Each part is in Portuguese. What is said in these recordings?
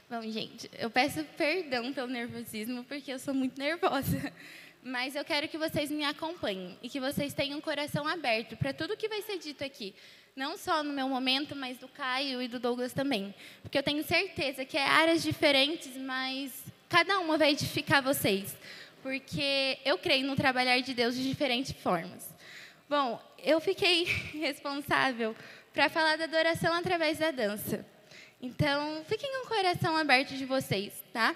Bom, gente, eu peço perdão pelo nervosismo, porque eu sou muito nervosa. Mas eu quero que vocês me acompanhem e que vocês tenham o coração aberto para tudo que vai ser dito aqui. Não só no meu momento, mas do Caio e do Douglas também. Porque eu tenho certeza que é áreas diferentes, mas cada uma vai edificar vocês. Porque eu creio no trabalhar de Deus de diferentes formas. Bom, eu fiquei responsável para falar da adoração através da dança. Então, fiquem com o coração aberto de vocês, tá?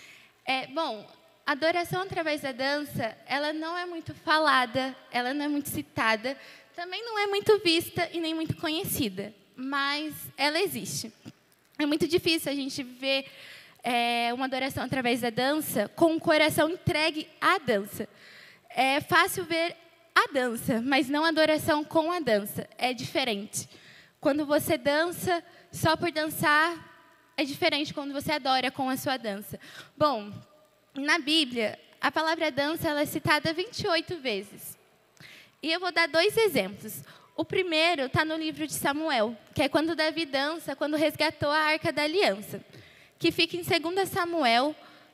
Bom, a adoração através da dança, ela não é muito falada, ela não é muito citada, também não é muito vista e nem muito conhecida, mas ela existe. É muito difícil a gente ver uma adoração através da dança com o coração entregue à dança. É fácil ver a dança, mas não a adoração com a dança. É diferente. Quando você dança só por dançar, é diferente quando você adora com a sua dança. Bom, na Bíblia, a palavra dança ela é citada 28 vezes. E eu vou dar 2 exemplos. O primeiro está no livro de Samuel, que é quando Davi dança, quando resgatou a Arca da Aliança, que fica em 2 Samuel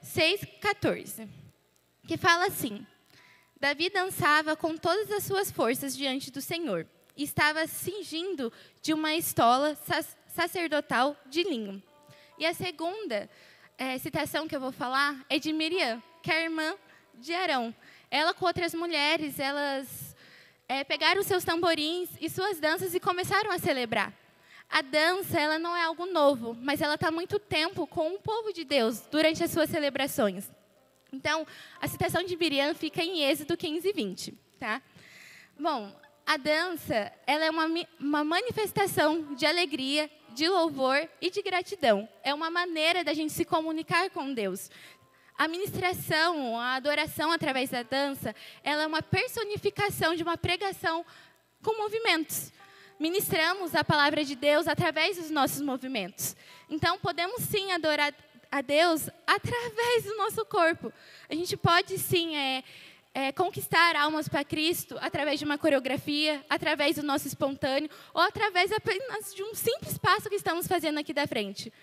6,14, que fala assim: Davi dançava com todas as suas forças diante do Senhor, e estava cingindo de uma estola sacerdotal de linho. E a segunda citação que eu vou falar é de Miriam, que é a irmã de Arão. Ela com outras mulheres, elas pegaram seus tamborins e suas danças e começaram a celebrar. A dança, ela não é algo novo, mas ela está há muito tempo com o povo de Deus durante as suas celebrações. Então, a citação de Miriam fica em Êxodo 15:20, tá? Bom, a dança, ela é uma manifestação de alegria, de louvor e de gratidão. É uma maneira da gente se comunicar com Deus. A ministração, a adoração através da dança, ela é uma personificação de uma pregação com movimentos. Ministramos a palavra de Deus através dos nossos movimentos. Então, podemos sim adorar a Deus através do nosso corpo. A gente pode sim conquistar almas para Cristo através de uma coreografia, através do nosso espontâneo, ou através apenas de um simples passo que estamos fazendo aqui da frente.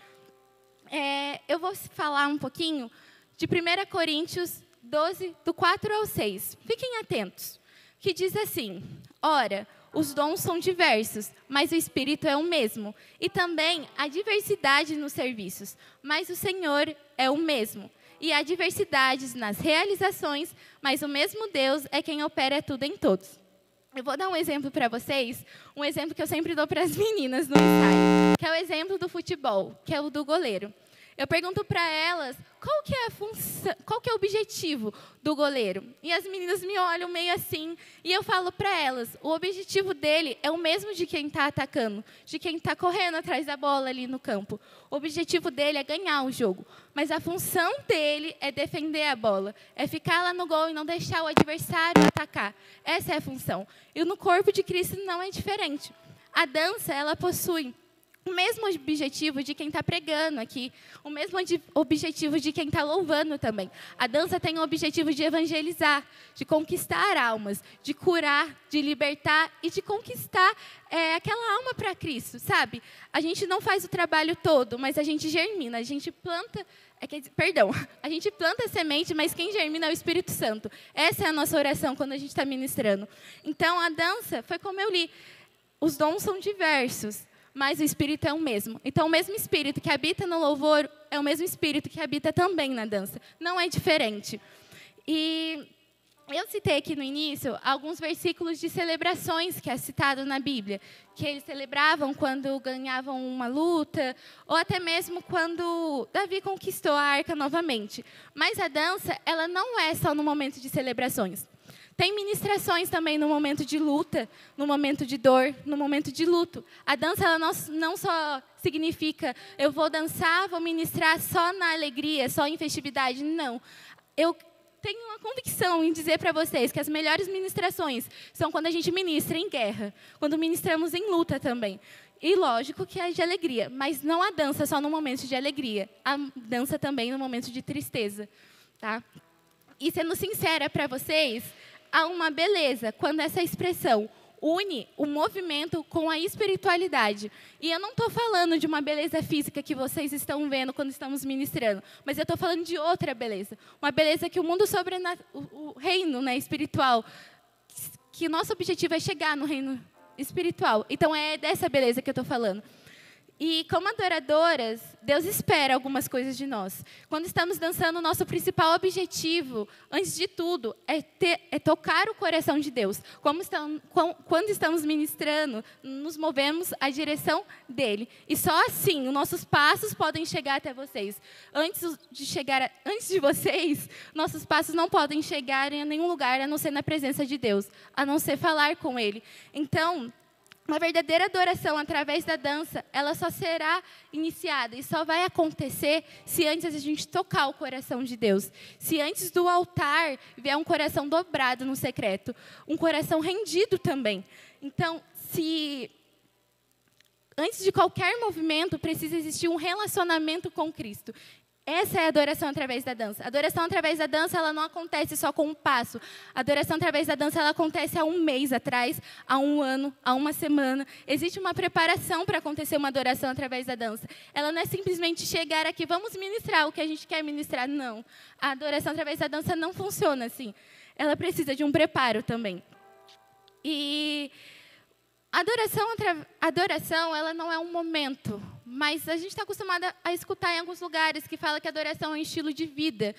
Eu vou falar um pouquinho de 1 Coríntios 12, do 4 ao 6. Fiquem atentos. Que diz assim: Ora, os dons são diversos, mas o Espírito é o mesmo. E também há diversidade nos serviços, mas o Senhor é o mesmo. E há diversidades nas realizações, mas o mesmo Deus é quem opera tudo em todos. Eu vou dar um exemplo para vocês, um exemplo que eu sempre dou para as meninas no ensaio, que é o exemplo do futebol, que é o do goleiro. Eu pergunto para elas qual que é a função, qual que é o objetivo do goleiro. E as meninas me olham meio assim, e eu falo para elas, o objetivo dele é o mesmo de quem está atacando, de quem está correndo atrás da bola ali no campo. O objetivo dele é ganhar o jogo, mas a função dele é defender a bola, é ficar lá no gol e não deixar o adversário atacar. Essa é a função. E no corpo de Cristo não é diferente. A dança, ela possui o mesmo objetivo de quem está pregando aqui, o mesmo objetivo de quem está louvando também. A dança tem o objetivo de evangelizar, de conquistar almas, de curar, de libertar e de conquistar aquela alma para Cristo, sabe? A gente não faz o trabalho todo, mas a gente germina, a gente planta... a gente planta a semente, mas quem germina é o Espírito Santo. Essa é a nossa oração quando a gente está ministrando. Então, a dança, foi como eu li, os dons são diversos, mas o Espírito é o mesmo. Então, o mesmo Espírito que habita no louvor é o mesmo Espírito que habita também na dança. Não é diferente. E eu citei aqui no início alguns versículos de celebrações que é citado na Bíblia, que eles celebravam quando ganhavam uma luta, ou até mesmo quando Davi conquistou a arca novamente. Mas a dança, ela não é só no momento de celebrações. Tem ministrações também no momento de luta, no momento de dor, no momento de luto. A dança ela não só significa eu vou dançar, vou ministrar só na alegria, só em festividade. Não. Eu tenho uma convicção em dizer para vocês que as melhores ministrações são quando a gente ministra em guerra, quando ministramos em luta também. E lógico que é de alegria, mas não a dança só no momento de alegria. A dança também no momento de tristeza. Tá? E sendo sincera para vocês, há uma beleza quando essa expressão, une o movimento com a espiritualidade. E eu não estou falando de uma beleza física que vocês estão vendo quando estamos ministrando, mas eu estou falando de outra beleza. Uma beleza que o mundo o reino, né, espiritual, que o nosso objetivo é chegar no reino espiritual. Então, é dessa beleza que eu estou falando. E como adoradoras, Deus espera algumas coisas de nós. Quando estamos dançando, o nosso principal objetivo, antes de tudo, é tocar o coração de Deus. Quando estamos ministrando, nos movemos à direção dele. E só assim, os nossos passos podem chegar até vocês. Antes de vocês, nossos passos não podem chegar em nenhum lugar, a não ser na presença de Deus, a não ser falar com ele. Então, uma verdadeira adoração através da dança, ela só será iniciada e só vai acontecer se antes a gente tocar o coração de Deus. Se antes do altar vier um coração dobrado no secreto, um coração rendido também. Então, antes de qualquer movimento, precisa existir um relacionamento com Cristo. Essa é a adoração através da dança. A adoração através da dança, ela não acontece só com um passo. A adoração através da dança, ela acontece há um mês atrás, há um ano, há uma semana. Existe uma preparação para acontecer uma adoração através da dança. Ela não é simplesmente chegar aqui, vamos ministrar o que a gente quer ministrar. Não. A adoração através da dança não funciona assim. Ela precisa de um preparo também. E a adoração, ela não é um momento, mas a gente está acostumada a escutar em alguns lugares que fala que a adoração é um estilo de vida.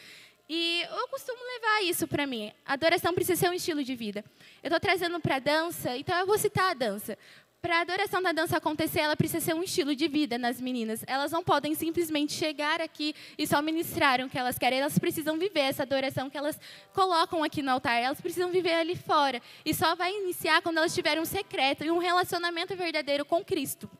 E eu costumo levar isso para mim. A adoração precisa ser um estilo de vida. Eu estou trazendo para a dança, então eu vou citar a dança. Para a adoração da dança acontecer, ela precisa ser um estilo de vida nas meninas. Elas não podem simplesmente chegar aqui e só ministrar o que elas querem. Elas precisam viver essa adoração que elas colocam aqui no altar. Elas precisam viver ali fora. E só vai iniciar quando elas tiverem um secreto e um relacionamento verdadeiro com Cristo.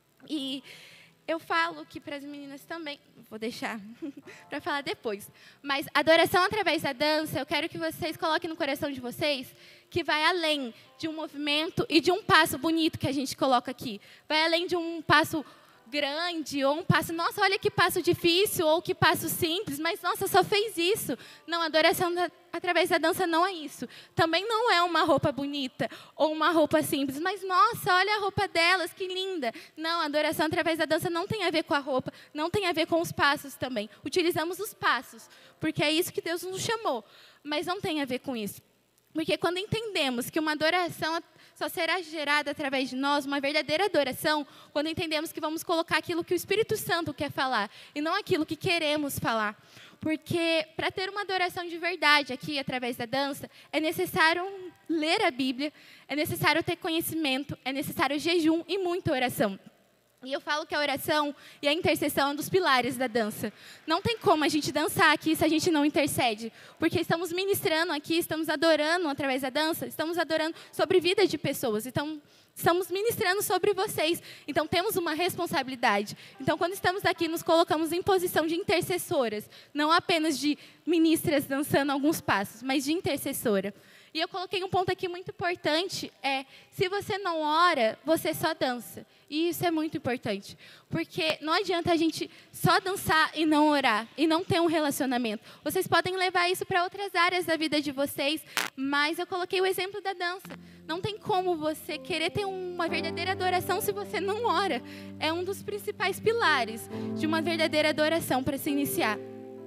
E eu falo que para as meninas também, vou deixar para falar depois, mas adoração através da dança, eu quero que vocês coloquem no coração de vocês que vai além de um movimento e de um passo bonito que a gente coloca aqui. Vai além de um passo grande ou um passo, nossa, olha que passo difícil ou que passo simples, mas nossa, só fez isso. Não, a adoração através da dança não é isso. Também não é uma roupa bonita ou uma roupa simples, mas nossa, olha a roupa delas, que linda. Não, a adoração através da dança não tem a ver com a roupa, não tem a ver com os passos também. Utilizamos os passos, porque é isso que Deus nos chamou, mas não tem a ver com isso. Porque quando entendemos que uma adoração só será gerada através de nós, uma verdadeira adoração, quando entendemos que vamos colocar aquilo que o Espírito Santo quer falar, e não aquilo que queremos falar. Porque para ter uma adoração de verdade aqui, através da dança, é necessário ler a Bíblia, é necessário ter conhecimento, é necessário jejum e muita oração. E eu falo que a oração e a intercessão é um dos pilares da dança. Não tem como a gente dançar aqui se a gente não intercede. Porque estamos ministrando aqui, estamos adorando através da dança, estamos adorando sobre vida de pessoas. Então, estamos ministrando sobre vocês. Então, temos uma responsabilidade. Então, quando estamos aqui, nos colocamos em posição de intercessoras. Não apenas de ministras dançando alguns passos, mas de intercessora. E eu coloquei um ponto aqui muito importante, se você não ora, você só dança. E isso é muito importante, porque não adianta a gente só dançar e não orar, e não ter um relacionamento. Vocês podem levar isso para outras áreas da vida de vocês, mas eu coloquei o exemplo da dança. Não tem como você querer ter uma verdadeira adoração se você não ora. É um dos principais pilares de uma verdadeira adoração para se iniciar.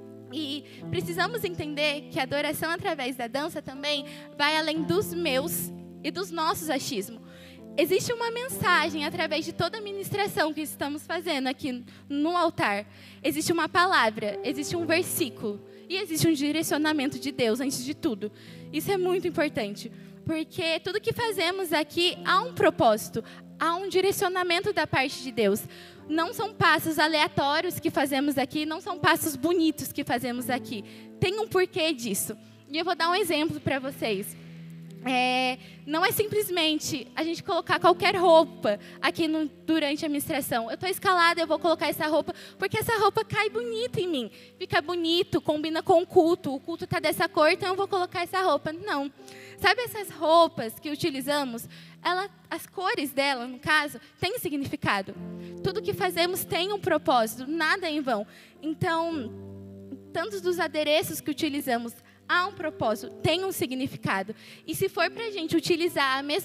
E precisamos entender que a adoração através da dança também vai além dos meus e dos nossos achismos. Existe uma mensagem através de toda a ministração que estamos fazendo aqui no altar. Existe uma palavra, existe um versículo e existe um direcionamento de Deus antes de tudo. Isso é muito importante, porque tudo que fazemos aqui há um propósito, há um direcionamento da parte de Deus. Não são passos aleatórios que fazemos aqui, não são passos bonitos que fazemos aqui. Tem um porquê disso. E eu vou dar um exemplo para vocês. Não é simplesmente a gente colocar qualquer roupa aqui durante a ministração. Eu estou escalada, eu vou colocar essa roupa, porque essa roupa cai bonito em mim. Fica bonito, combina com o culto está dessa cor, então eu vou colocar essa roupa. Não. Sabe essas roupas que utilizamos? As cores dela, no caso, têm significado. Tudo que fazemos tem um propósito, nada é em vão. Então, tantos dos adereços que utilizamos, há um propósito, tem um significado. E se for para a gente utilizar as mesmas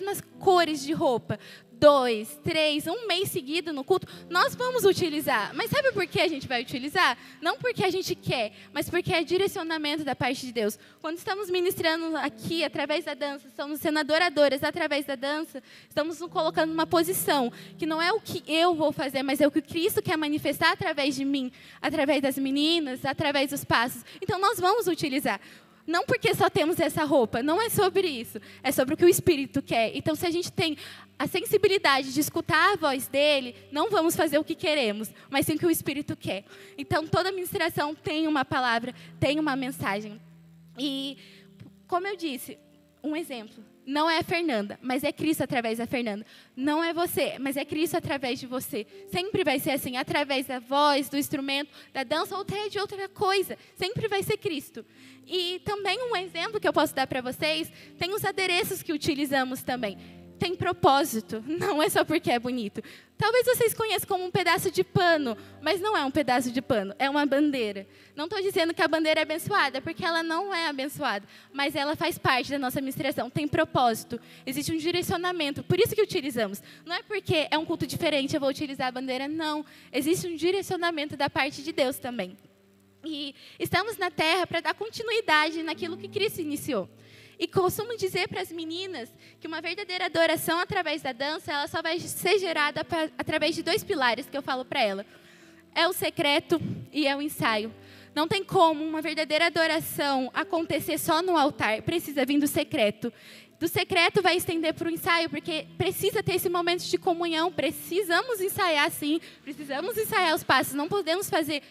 cores de roupa, 2, 3, um mês seguido no culto, nós vamos utilizar. Mas sabe por que a gente vai utilizar? Não porque a gente quer, mas porque é direcionamento da parte de Deus. Quando estamos ministrando aqui, através da dança, estamos sendo adoradoras através da dança, estamos nos colocando numa posição que não é o que eu vou fazer, mas é o que Cristo quer manifestar através de mim, através das meninas, através dos passos. Então, nós vamos utilizar. Não porque só temos essa roupa, não é sobre isso, é sobre o que o Espírito quer. Então, se a gente tem a sensibilidade de escutar a voz dele, não vamos fazer o que queremos, mas sim o que o Espírito quer. Então, toda ministração tem uma palavra, tem uma mensagem. E, como eu disse, um exemplo, não é a Fernanda, mas é Cristo através da Fernanda. Não é você, mas é Cristo através de você. Sempre vai ser assim, através da voz, do instrumento, da dança ou até de outra coisa. Sempre vai ser Cristo. E também um exemplo que eu posso dar para vocês, tem os adereços que utilizamos também. Tem propósito, não é só porque é bonito. Talvez vocês conheçam como um pedaço de pano, mas não é um pedaço de pano, é uma bandeira. Não estou dizendo que a bandeira é abençoada, porque ela não é abençoada, mas ela faz parte da nossa ministração, tem propósito, existe um direcionamento, por isso que utilizamos. Não é porque é um culto diferente, eu vou utilizar a bandeira, não. Existe um direcionamento da parte de Deus também. E estamos na terra para dar continuidade naquilo que Cristo iniciou. E costumo dizer para as meninas que uma verdadeira adoração através da dança, ela só vai ser gerada através de 2 pilares que eu falo para ela. É o secreto e é o ensaio. Não tem como uma verdadeira adoração acontecer só no altar, precisa vir do secreto. Do secreto vai estender para o ensaio, porque precisa ter esse momento de comunhão, precisamos ensaiar sim, precisamos ensaiar os passos, não podemos fazer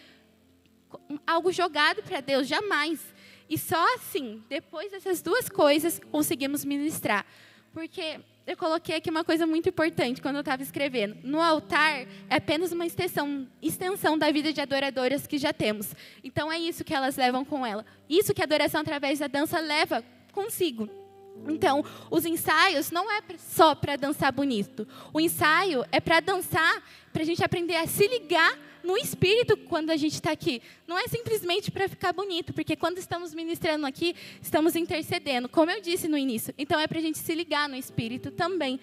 algo jogado para Deus, jamais. E só assim, depois dessas 2 coisas, conseguimos ministrar. Porque eu coloquei aqui uma coisa muito importante quando eu estava escrevendo. No altar, é apenas uma extensão da vida de adoradoras que já temos. Então, é isso que elas levam com ela. Isso que a adoração através da dança leva consigo. Então, os ensaios não é só para dançar bonito. O ensaio é para dançar, para a gente aprender a se ligar no espírito quando a gente está aqui. Não é simplesmente para ficar bonito, porque quando estamos ministrando aqui, estamos intercedendo, como eu disse no início. Então, é para a gente se ligar no espírito também.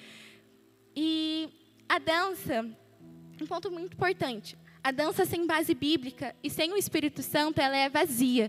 E a dança, um ponto muito importante. A dança sem base bíblica e sem o Espírito Santo, ela é vazia.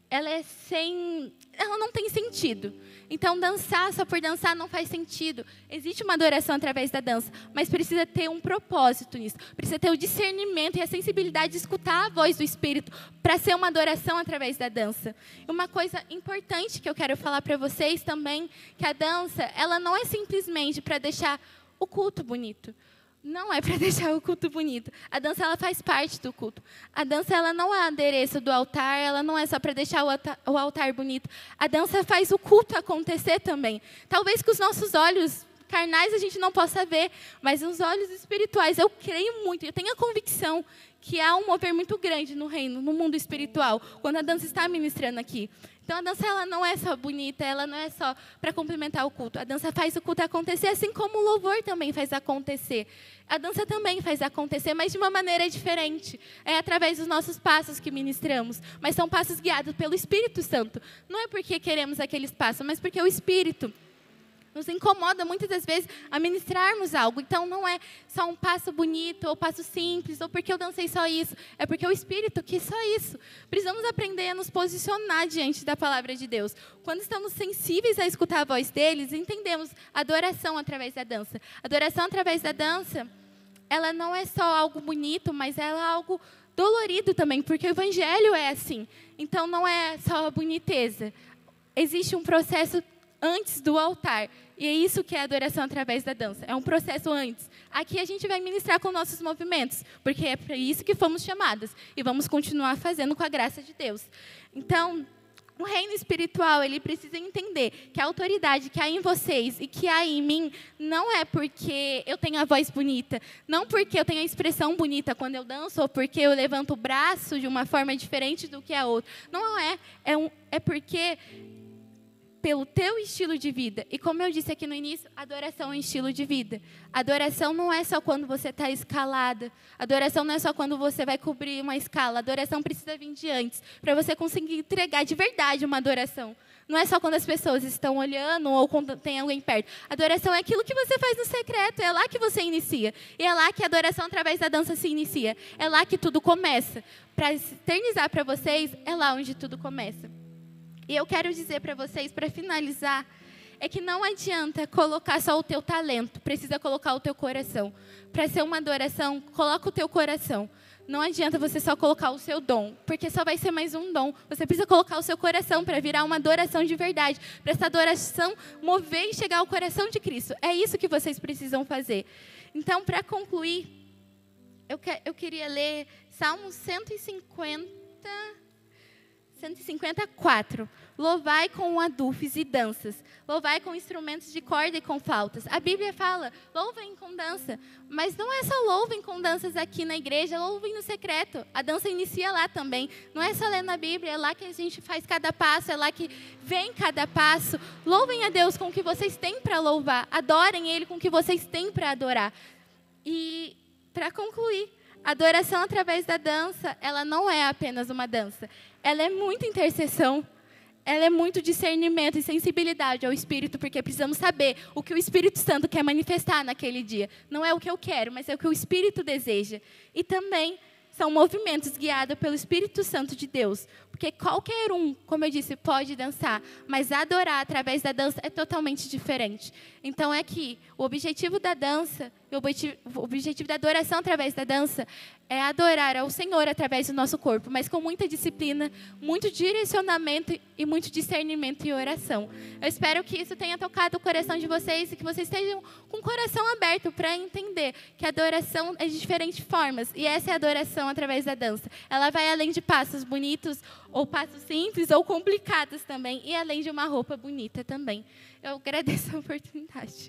Ela não tem sentido. Então, dançar só por dançar não faz sentido. Existe uma adoração através da dança, mas precisa ter um propósito nisso. Precisa ter o discernimento e a sensibilidade de escutar a voz do Espírito para ser uma adoração através da dança. E uma coisa importante que eu quero falar para vocês também, que a dança, ela não é simplesmente para deixar o culto bonito. Não é para deixar o culto bonito. A dança, ela faz parte do culto. A dança, ela não é adereço do altar, ela não é só para deixar o altar bonito. A dança faz o culto acontecer também. Talvez com os nossos olhos carnais a gente não possa ver, mas nos olhos espirituais eu creio muito, eu tenho a convicção que há um mover muito grande no reino, no mundo espiritual, quando a dança está ministrando aqui. Então, a dança, ela não é só bonita, ela não é só para complementar o culto. A dança faz o culto acontecer, assim como o louvor também faz acontecer. A dança também faz acontecer, mas de uma maneira diferente. É através dos nossos passos que ministramos, mas são passos guiados pelo Espírito Santo. Não é porque queremos aqueles passos, mas porque o Espírito nos incomoda muitas das vezes a ministrarmos algo. Então, não é só um passo bonito, ou passo simples, ou porque eu dancei só isso. É porque o Espírito quis só isso. Precisamos aprender a nos posicionar diante da palavra de Deus. Quando estamos sensíveis a escutar a voz deles, entendemos a adoração através da dança. A adoração através da dança, ela não é só algo bonito, mas ela é algo dolorido também, porque o Evangelho é assim. Então, não é só a boniteza. Existe um processo antes do altar. E é isso que é a adoração através da dança. É um processo antes. Aqui a gente vai ministrar com nossos movimentos, porque é para isso que fomos chamadas. E vamos continuar fazendo com a graça de Deus. Então, o reino espiritual, ele precisa entender que a autoridade que há em vocês e que há em mim não é porque eu tenho a voz bonita, não porque eu tenho a expressão bonita quando eu danço, ou porque eu levanto o braço de uma forma diferente do que a outra. Não é. É porque pelo teu estilo de vida. E como eu disse aqui no início, adoração é um estilo de vida. Adoração não é só quando você está escalada. Adoração não é só quando você vai cobrir uma escala. Adoração precisa vir de antes, para você conseguir entregar de verdade uma adoração. Não é só quando as pessoas estão olhando ou quando tem alguém perto. Adoração é aquilo que você faz no secreto, é lá que você inicia. E é lá que a adoração através da dança se inicia. É lá que tudo começa. Para eternizar para vocês, é lá onde tudo começa. E eu quero dizer para vocês, para finalizar, é que não adianta colocar só o teu talento, precisa colocar o teu coração. Para ser uma adoração, coloca o teu coração. Não adianta você só colocar o seu dom, porque só vai ser mais um dom. Você precisa colocar o seu coração para virar uma adoração de verdade, para essa adoração mover e chegar ao coração de Cristo. É isso que vocês precisam fazer. Então, para concluir, eu queria ler Salmos 154. Louvai com adufes e danças. Louvai com instrumentos de corda e com flautas. A Bíblia fala, louvem com dança. Mas não é só louvem com danças aqui na igreja, louvem no secreto. A dança inicia lá também. Não é só ler na Bíblia, é lá que a gente faz cada passo, é lá que vem cada passo. Louvem a Deus com o que vocês têm para louvar. Adorem Ele com o que vocês têm para adorar. E, para concluir, a adoração através da dança, ela não é apenas uma dança. Ela é muita intercessão. Ela é muito discernimento e sensibilidade ao Espírito, porque precisamos saber o que o Espírito Santo quer manifestar naquele dia. Não é o que eu quero, mas é o que o Espírito deseja. E também são movimentos guiados pelo Espírito Santo de Deus. Porque qualquer um, como eu disse, pode dançar, mas adorar através da dança é totalmente diferente. Então é que o objetivo da dança, o objetivo da adoração através da dança é adorar ao Senhor através do nosso corpo, mas com muita disciplina, muito direcionamento e muito discernimento e oração. Eu espero que isso tenha tocado o coração de vocês e que vocês estejam com o coração aberto para entender que a adoração é de diferentes formas. E essa é a adoração através da dança. Ela vai além de passos bonitos, ou passos simples, ou complicados também, e além de uma roupa bonita também. Eu agradeço a oportunidade.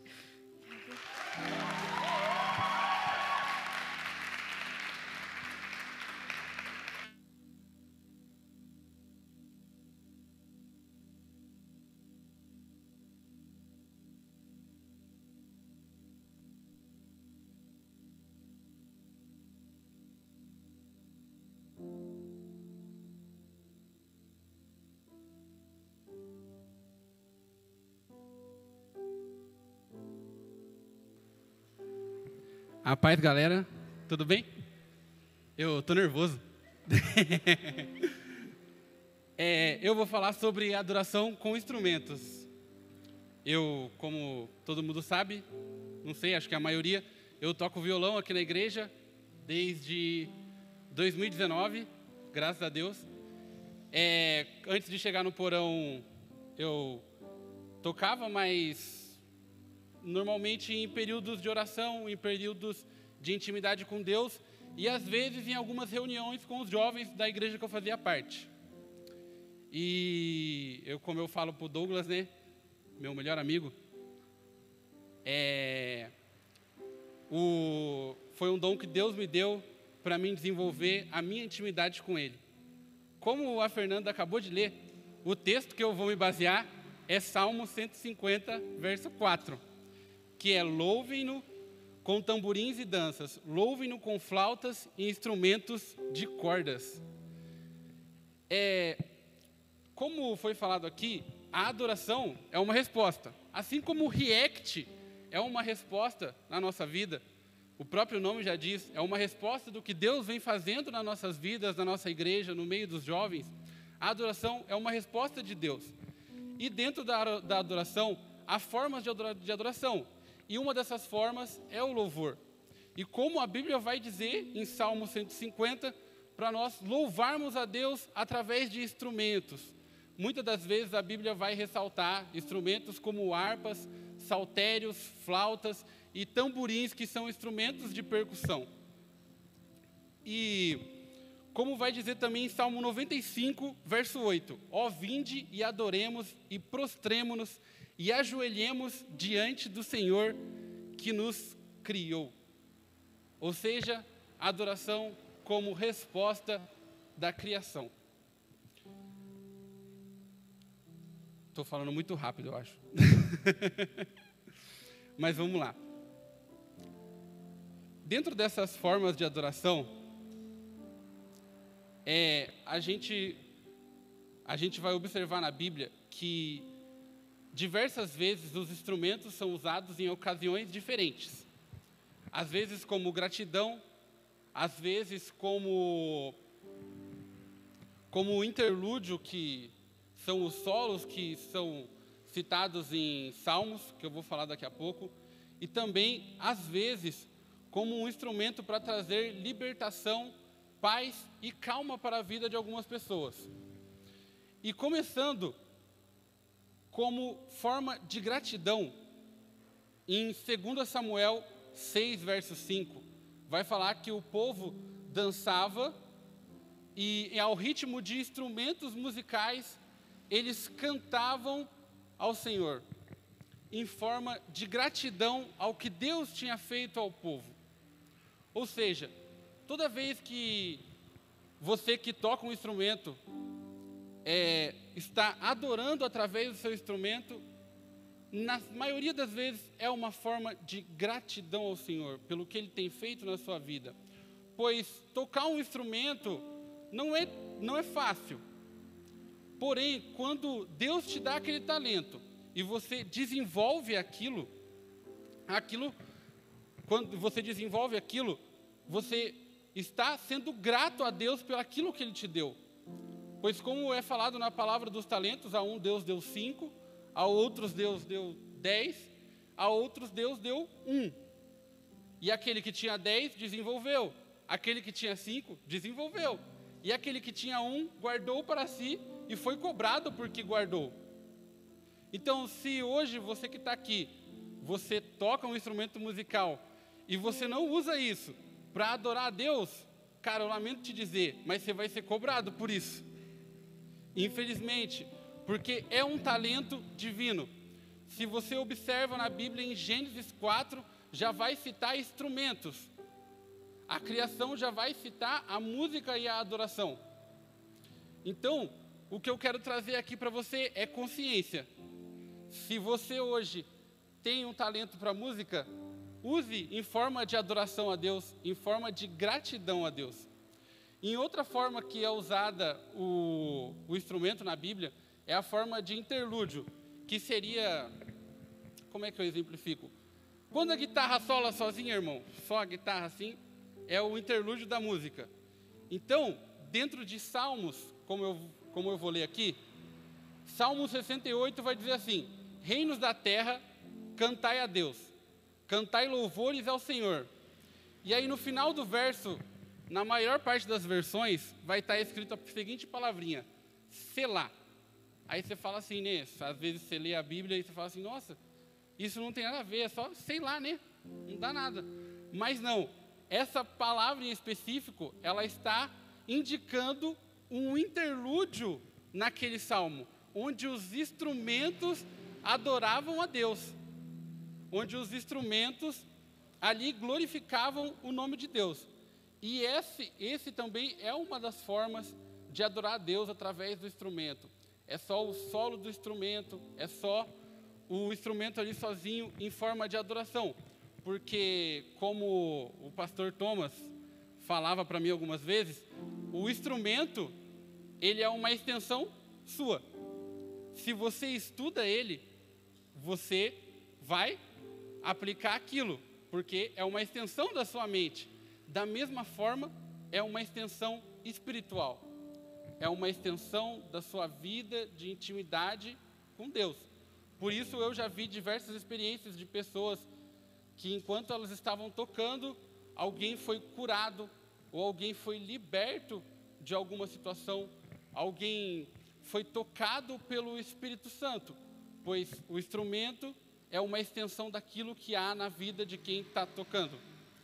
A paz, galera. Tudo bem? Eu tô nervoso. Eu vou falar sobre adoração com instrumentos. Eu, como todo mundo sabe, não sei, acho que a maioria, eu toco violão aqui na igreja desde 2019, graças a Deus. Antes de chegar no porão, eu tocava, mas normalmente em períodos de oração, em períodos de intimidade com Deus e às vezes em algumas reuniões com os jovens da igreja que eu fazia parte. E como eu falo para o Douglas, né, meu melhor amigo, foi um dom que Deus me deu para mim desenvolver a minha intimidade com Ele. Como a Fernanda acabou de ler, o texto que eu vou me basear é Salmo 150, verso 4. Que é louvem-no com tamborins e danças, louvem-no com flautas e instrumentos de cordas. Como foi falado aqui, a adoração é uma resposta. Assim como o react é uma resposta na nossa vida, o próprio nome já diz, é uma resposta do que Deus vem fazendo nas nossas vidas, na nossa igreja, no meio dos jovens. A adoração é uma resposta de Deus. E dentro da adoração, há formas de adoração. E uma dessas formas é o louvor. E como a Bíblia vai dizer em Salmo 150, para nós louvarmos a Deus através de instrumentos. Muitas das vezes a Bíblia vai ressaltar instrumentos como harpas, saltérios, flautas e tamborins, que são instrumentos de percussão. E como vai dizer também em Salmo 95, verso 8, ó vinde e adoremos e prostremo-nos e ajoelhemos diante do Senhor que nos criou. Ou seja, adoração como resposta da criação. Estou falando muito rápido, eu acho. Mas vamos lá. Dentro dessas formas de adoração, a gente vai observar na Bíblia que diversas vezes os instrumentos são usados em ocasiões diferentes. Às vezes como gratidão, às vezes como interlúdio, que são os solos que são citados em Salmos, que eu vou falar daqui a pouco, e também, às vezes, como um instrumento para trazer libertação, paz e calma para a vida de algumas pessoas. E começando como forma de gratidão, em 2 Samuel 6, verso 5, vai falar que o povo dançava e ao ritmo de instrumentos musicais, eles cantavam ao Senhor, em forma de gratidão ao que Deus tinha feito ao povo. Ou seja, toda vez que você que toca um instrumento está adorando através do seu instrumento, na maioria das vezes é uma forma de gratidão ao Senhor, pelo que Ele tem feito na sua vida. Pois tocar um instrumento não é fácil. Porém, quando Deus te dá aquele talento e você desenvolve aquilo, quando você desenvolve aquilo, você está sendo grato a Deus pelo aquilo que Ele te deu. Pois como é falado na palavra dos talentos, a um Deus deu 5, a outros Deus deu 10, a outros Deus deu 1. E aquele que tinha 10 desenvolveu, aquele que tinha 5 desenvolveu, e aquele que tinha 1 guardou para si e foi cobrado porque guardou. Então, se hoje você que está aqui, você toca um instrumento musical e você não usa isso para adorar a Deus, cara, eu lamento te dizer, mas você vai ser cobrado por isso. Infelizmente, porque é um talento divino. Se você observa na Bíblia, em Gênesis 4, já vai citar instrumentos. A criação já vai citar a música e a adoração. Então, o que eu quero trazer aqui para você é consciência. Se você hoje tem um talento para música, use em forma de adoração a Deus, em forma de gratidão a Deus. Em outra forma que é usada o instrumento na Bíblia, é a forma de interlúdio, que seria, como é que eu exemplifico? Quando a guitarra sola sozinha, irmão, só a guitarra assim, é o interlúdio da música. Então, dentro de Salmos, como eu vou ler aqui, Salmo 68 vai dizer assim: reinos da terra, cantai a Deus, cantai louvores ao Senhor. E aí no final do verso, na maior parte das versões, vai estar escrito a seguinte palavrinha: Selá. Aí você fala assim, né? Às vezes você lê a Bíblia e você fala assim, nossa, isso não tem nada a ver, é só sei lá, né? Não dá nada. Mas não, essa palavra em específico, ela está indicando um interlúdio naquele salmo, onde os instrumentos adoravam a Deus, onde os instrumentos ali glorificavam o nome de Deus. E esse também é uma das formas de adorar a Deus através do instrumento. É só o solo do instrumento, é só o instrumento ali sozinho em forma de adoração. Porque, como o pastor Thomas falava para mim algumas vezes, o instrumento, ele é uma extensão sua. Se você estuda ele, você vai aplicar aquilo, porque é uma extensão da sua mente. Da mesma forma, é uma extensão espiritual. É uma extensão da sua vida de intimidade com Deus. Por isso eu já vi diversas experiências de pessoas que enquanto elas estavam tocando, alguém foi curado, ou alguém foi liberto de alguma situação, alguém foi tocado pelo Espírito Santo, pois o instrumento é uma extensão daquilo que há na vida de quem está tocando.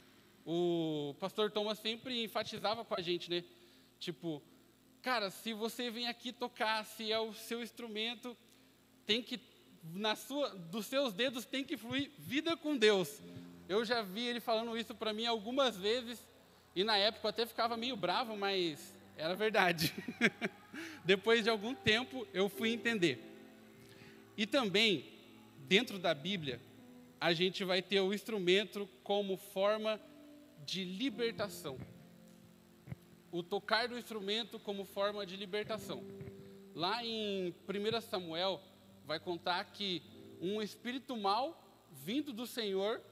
O pastor Thomas sempre enfatizava com a gente, né? Tipo, cara, se você vem aqui tocar, se é o seu instrumento, tem que, dos seus dedos tem que fluir vida com Deus. Eu já vi ele falando isso para mim algumas vezes, e na época eu até ficava meio bravo, mas era verdade. Depois de algum tempo eu fui entender. E também, dentro da Bíblia, a gente vai ter o instrumento como forma de libertação. O tocar do instrumento como forma de libertação. Lá em 1 Samuel, vai contar que um espírito mau, vindo do Senhor,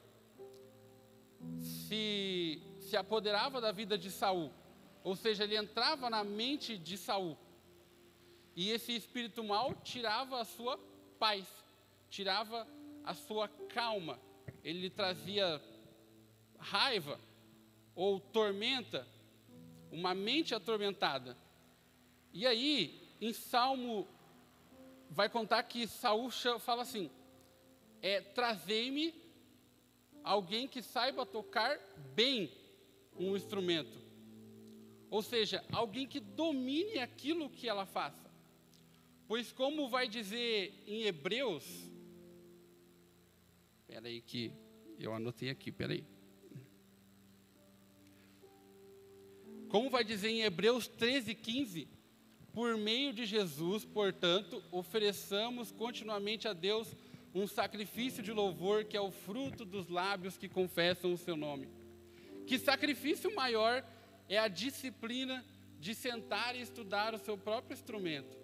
se apoderava da vida de Saul. Ou seja, ele entrava na mente de Saul. E esse espírito mau tirava a sua paz, tirava a sua calma. Ele lhe trazia raiva ou tormenta, uma mente atormentada. E aí, em Salmo, vai contar que Saul fala assim, trazei-me alguém que saiba tocar bem um instrumento. Ou seja, alguém que domine aquilo que ela faça. Pois como vai dizer em Hebreus, espera aí que eu anotei aqui, espera aí. Como vai dizer em Hebreus 13:15, por meio de Jesus, portanto, ofereçamos continuamente a Deus um sacrifício de louvor que é o fruto dos lábios que confessam o seu nome. Que sacrifício maior é a disciplina de sentar e estudar o seu próprio instrumento.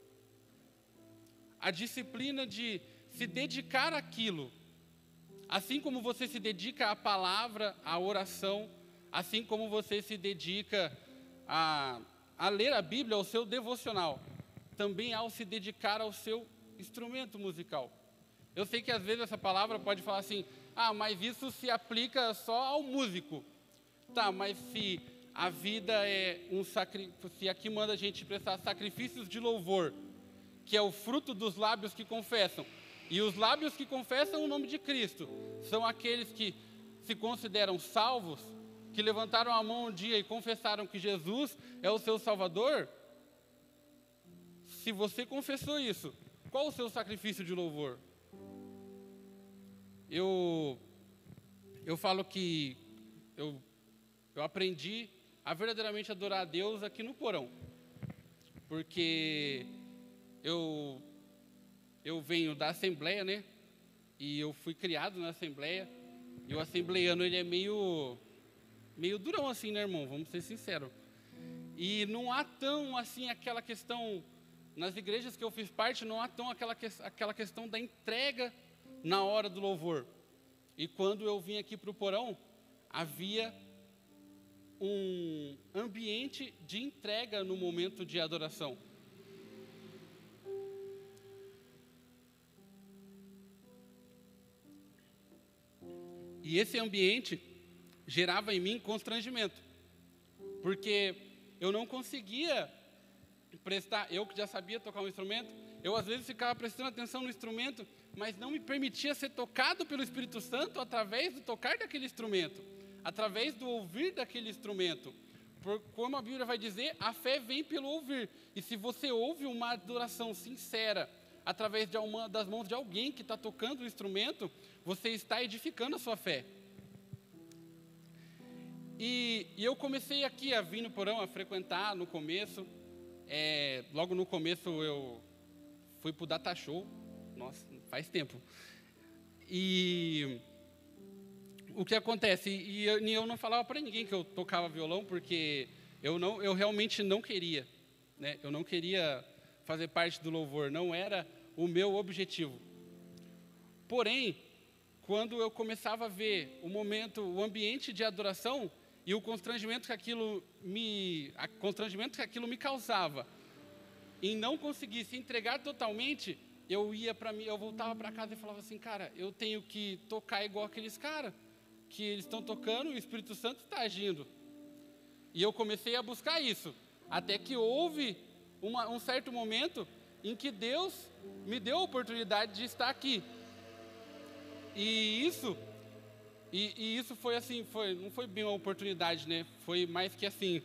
A disciplina de se dedicar àquilo. Assim como você se dedica à palavra, à oração, assim como você se dedica a ler a Bíblia, ao seu devocional, também ao se dedicar ao seu instrumento musical. Eu sei que às vezes essa palavra pode falar assim, mas isso se aplica só ao músico. Tá, mas se a vida é se aqui manda a gente prestar sacrifícios de louvor, que é o fruto dos lábios que confessam, e os lábios que confessam o nome de Cristo, são aqueles que se consideram salvos, que levantaram a mão um dia e confessaram que Jesus é o seu Salvador. Se você confessou isso, qual o seu sacrifício de louvor? Eu falo que eu aprendi a verdadeiramente adorar a Deus aqui no porão, porque eu venho da Assembleia, né? E eu fui criado na Assembleia, e o assembleiano ele é meio durão assim, né, irmão? Vamos ser sinceros. E não há tão assim aquela questão, nas igrejas que eu fiz parte, não há tão aquela questão da entrega na hora do louvor. E quando eu vim aqui para o porão, havia um ambiente de entrega no momento de adoração. E esse ambiente gerava em mim constrangimento, porque eu não conseguia eu que já sabia tocar um instrumento, eu às vezes ficava prestando atenção no instrumento, mas não me permitia ser tocado pelo Espírito Santo através do tocar daquele instrumento, através do ouvir daquele instrumento. Como a Bíblia vai dizer, a fé vem pelo ouvir, e se você ouve uma adoração sincera, através das mãos de alguém que está tocando o instrumento, você está edificando a sua fé. E eu comecei aqui a vir no porão, a frequentar no começo. Logo no começo eu fui para o Data Show. Nossa, faz tempo. E o que acontece? E eu não falava para ninguém que eu tocava violão, porque eu realmente não queria, né? Eu não queria fazer parte do louvor, não era o meu objetivo. Porém, quando eu começava a ver o ambiente de adoração e o constrangimento que aquilo me causava, em não conseguir se entregar totalmente, eu voltava para casa e falava assim, cara, eu tenho que tocar igual aqueles caras, que eles estão tocando e o Espírito Santo está agindo. E eu comecei a buscar isso, até que houve um certo momento em que Deus me deu a oportunidade de estar aqui. E isso foi assim, não foi bem uma oportunidade, né? Foi mais que assim.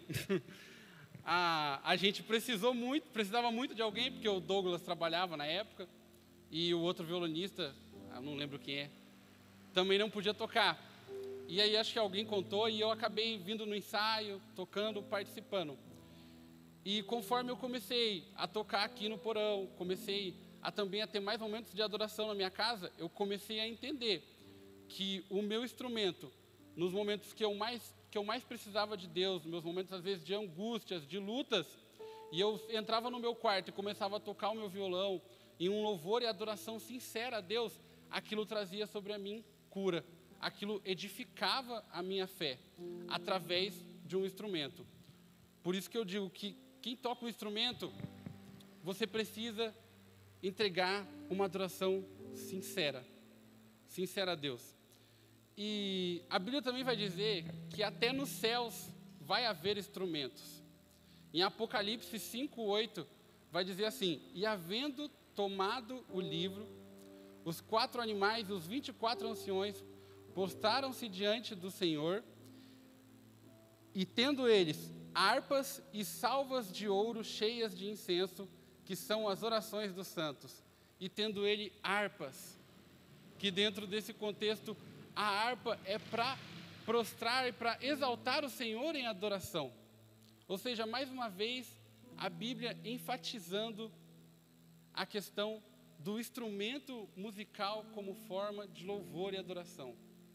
A gente precisava muito de alguém, porque o Douglas trabalhava na época, e o outro violonista, eu não lembro quem é, também não podia tocar. E aí acho que alguém contou, e eu acabei vindo no ensaio, tocando, participando. E conforme eu comecei a tocar aqui no porão, comecei também a ter mais momentos de adoração na minha casa, eu comecei a entender que o meu instrumento, nos momentos que eu mais precisava de Deus, meus momentos às vezes de angústias, de lutas, e eu entrava no meu quarto e começava a tocar o meu violão, em um louvor e adoração sincera a Deus, aquilo trazia sobre a mim cura, aquilo edificava a minha fé, através de um instrumento. Por isso que eu digo que quem toca um instrumento, você precisa entregar uma adoração sincera a Deus. E a Bíblia também vai dizer que até nos céus vai haver instrumentos. Em Apocalipse 5:8 vai dizer assim: e havendo tomado o livro, os 4 animais e os 24 anciões postraram-se diante do Senhor, e tendo eles harpas e salvas de ouro cheias de incenso, que são as orações dos santos. E tendo ele harpas, que dentro desse contexto, a harpa é para prostrar e para exaltar o Senhor em adoração. Ou seja, mais uma vez, a Bíblia enfatizando a questão do instrumento musical como forma de louvor e adoração.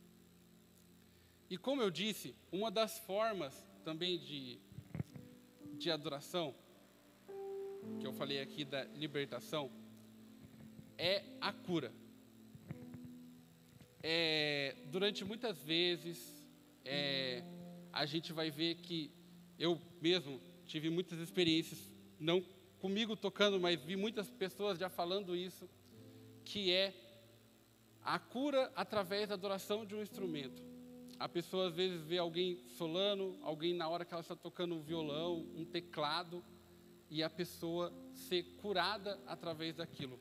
E como eu disse, uma das formas também de adoração, que eu falei aqui da libertação, é a cura. Durante muitas vezes, a gente vai ver que eu mesmo tive muitas experiências, não comigo tocando, mas vi muitas pessoas já falando isso, que é a cura através da adoração de um instrumento. A pessoa às vezes vê alguém solano, alguém na hora que ela está tocando um violão, um teclado, e a pessoa ser curada através daquilo.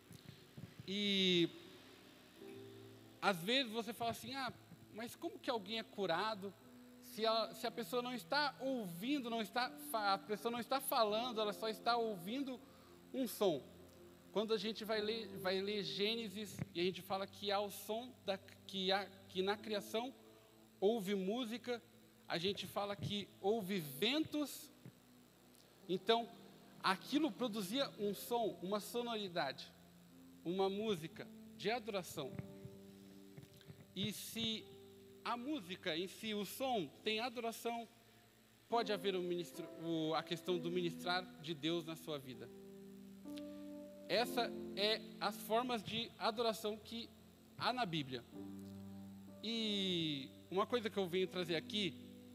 E às vezes você fala assim, mas como que alguém é curado se a pessoa não está ouvindo, a pessoa não está falando, ela só está ouvindo um som? Quando a gente vai ler Gênesis, e a gente fala que há o som, que na criação houve música, a gente fala que houve ventos. Então, aquilo produzia um som, uma sonoridade, uma música de adoração. E se a música em si, o som, tem adoração, pode haver a questão do ministrar de Deus na sua vida. Essa é as formas de adoração que há na Bíblia. E uma coisa que eu venho trazer aqui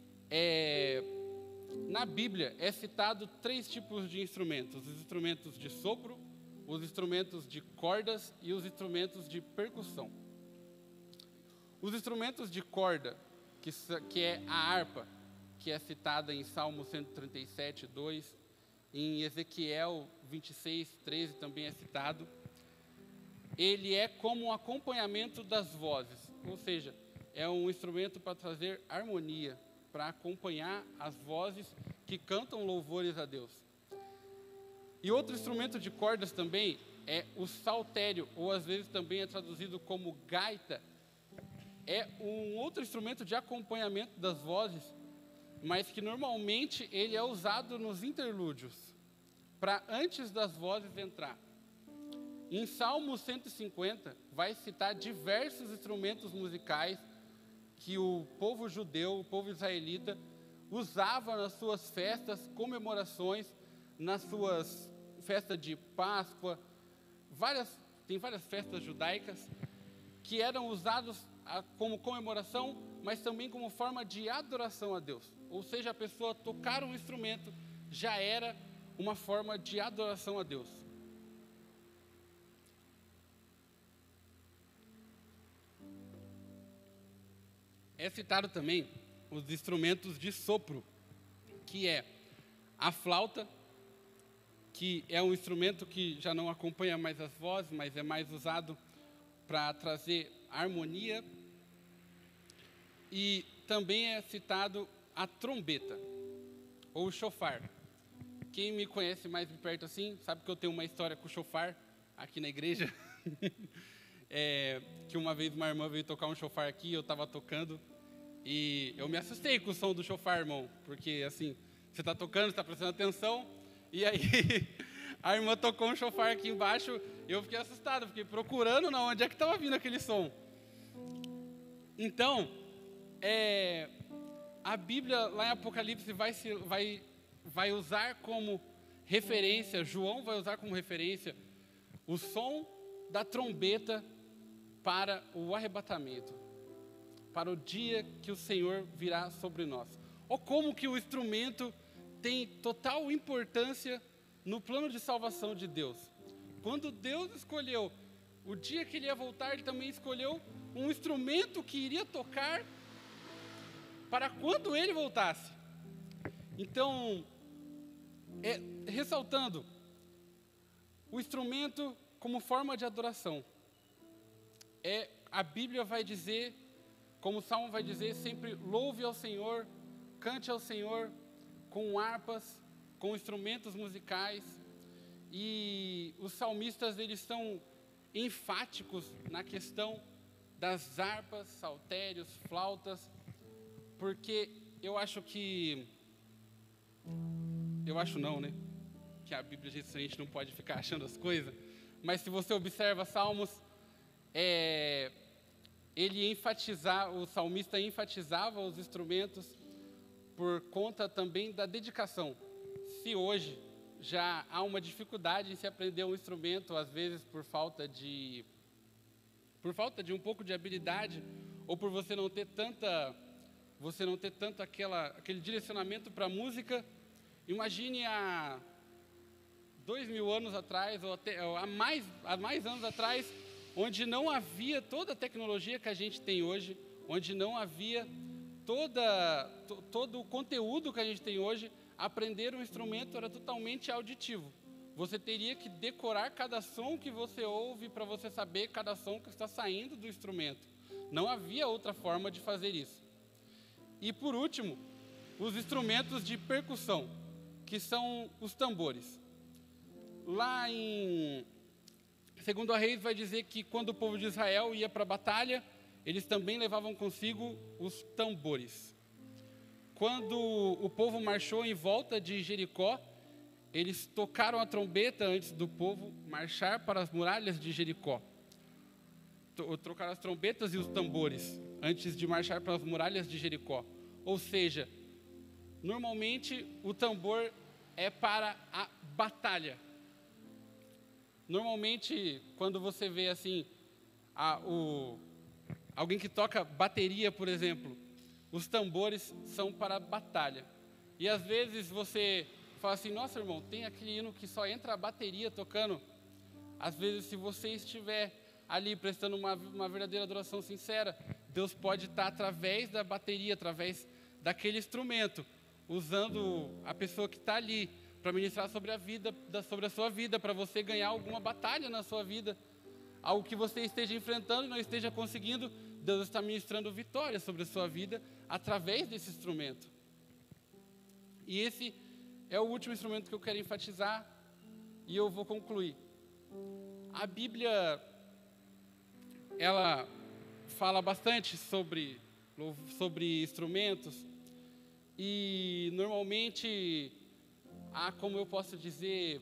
na Bíblia é citado 3 tipos de instrumentos: os instrumentos de sopro, os instrumentos de cordas e os instrumentos de percussão. Os instrumentos de corda, que é a harpa, que é citada em Salmo 137, 2, em Ezequiel 26, 13 também é citado. Ele é como um acompanhamento das vozes, ou seja, é um instrumento para trazer harmonia, para acompanhar as vozes que cantam louvores a Deus. E outro instrumento de cordas também é o saltério, ou às vezes também é traduzido como gaita. É um outro instrumento de acompanhamento das vozes, mas que normalmente ele é usado nos interlúdios, para antes das vozes entrar. Em Salmo 150, vai citar diversos instrumentos musicais que o povo judeu, o povo israelita, usava nas suas festas, comemorações, nas suas festas de Páscoa, tem várias festas judaicas que eram usados como comemoração, mas também como forma de adoração a Deus. Ou seja, a pessoa tocar um instrumento já era uma forma de adoração a Deus. É citado também os instrumentos de sopro, que é a flauta, que é um instrumento que já não acompanha mais as vozes, mas é mais usado para trazer harmonia. E também é citado a trombeta, ou o chofar. Quem me conhece mais de perto assim, sabe que eu tenho uma história com o chofar aqui na igreja. Que uma vez uma irmã veio tocar um chofar aqui, eu estava tocando, e eu me assustei com o som do chofar, irmão, porque assim, você está tocando, está prestando atenção, e aí A irmã tocou um chofar aqui embaixo, eu fiquei assustado, fiquei procurando onde é que estava vindo aquele som. Então, a Bíblia lá em Apocalipse vai usar como referência, João vai usar como referência o som da trombeta para o arrebatamento, para o dia que o Senhor virá sobre nós. Ou como que o instrumento tem total importância no plano de salvação de Deus. Quando Deus escolheu o dia que Ele ia voltar, Ele também escolheu um instrumento que iria tocar para quando Ele voltasse. Então, ressaltando, o instrumento como forma de adoração. A Bíblia vai dizer, como o Salmo vai dizer, sempre louve ao Senhor, cante ao Senhor com harpas, com instrumentos musicais. E os salmistas, eles são enfáticos na questão das harpas, saltérios, flautas, porque eu acho não, né? Que a Bíblia diz que a gente não pode ficar achando as coisas, mas se você observa Salmos, o salmista enfatizava os instrumentos por conta também da dedicação. Se hoje já há uma dificuldade em se aprender um instrumento, às vezes por falta de um pouco de habilidade, ou por você não ter tanto aquele direcionamento para a música, imagine há 2000 anos atrás, ou até há mais anos atrás, onde não havia toda a tecnologia que a gente tem hoje, onde não havia todo o conteúdo que a gente tem hoje. Aprender um instrumento era totalmente auditivo. Você teria que decorar cada som que você ouve para você saber cada som que está saindo do instrumento. Não havia outra forma de fazer isso. E por último, os instrumentos de percussão, que são os tambores. Lá em 2 Reis vai dizer que quando o povo de Israel ia para a batalha, eles também levavam consigo os tambores. Quando o povo marchou em volta de Jericó, eles tocaram a trombeta antes do povo marchar para as muralhas de Jericó. Trocaram as trombetas e os tambores antes de marchar para as muralhas de Jericó. Ou seja, normalmente o tambor é para a batalha. Normalmente, quando você vê assim, alguém que toca bateria, por exemplo, os tambores são para a batalha. E às vezes você fala assim, nossa irmão, tem aquele hino que só entra a bateria tocando. Às vezes, se você estiver ali prestando uma verdadeira adoração sincera, Deus pode estar através da bateria, através daquele instrumento, usando a pessoa que está ali para ministrar sobre a sua vida, para você ganhar alguma batalha na sua vida, algo que você esteja enfrentando e não esteja conseguindo, Deus está ministrando vitória sobre a sua vida através desse instrumento. E esse é o último instrumento que eu quero enfatizar e eu vou concluir. A Bíblia, ela fala bastante sobre instrumentos e normalmente há, como eu posso dizer,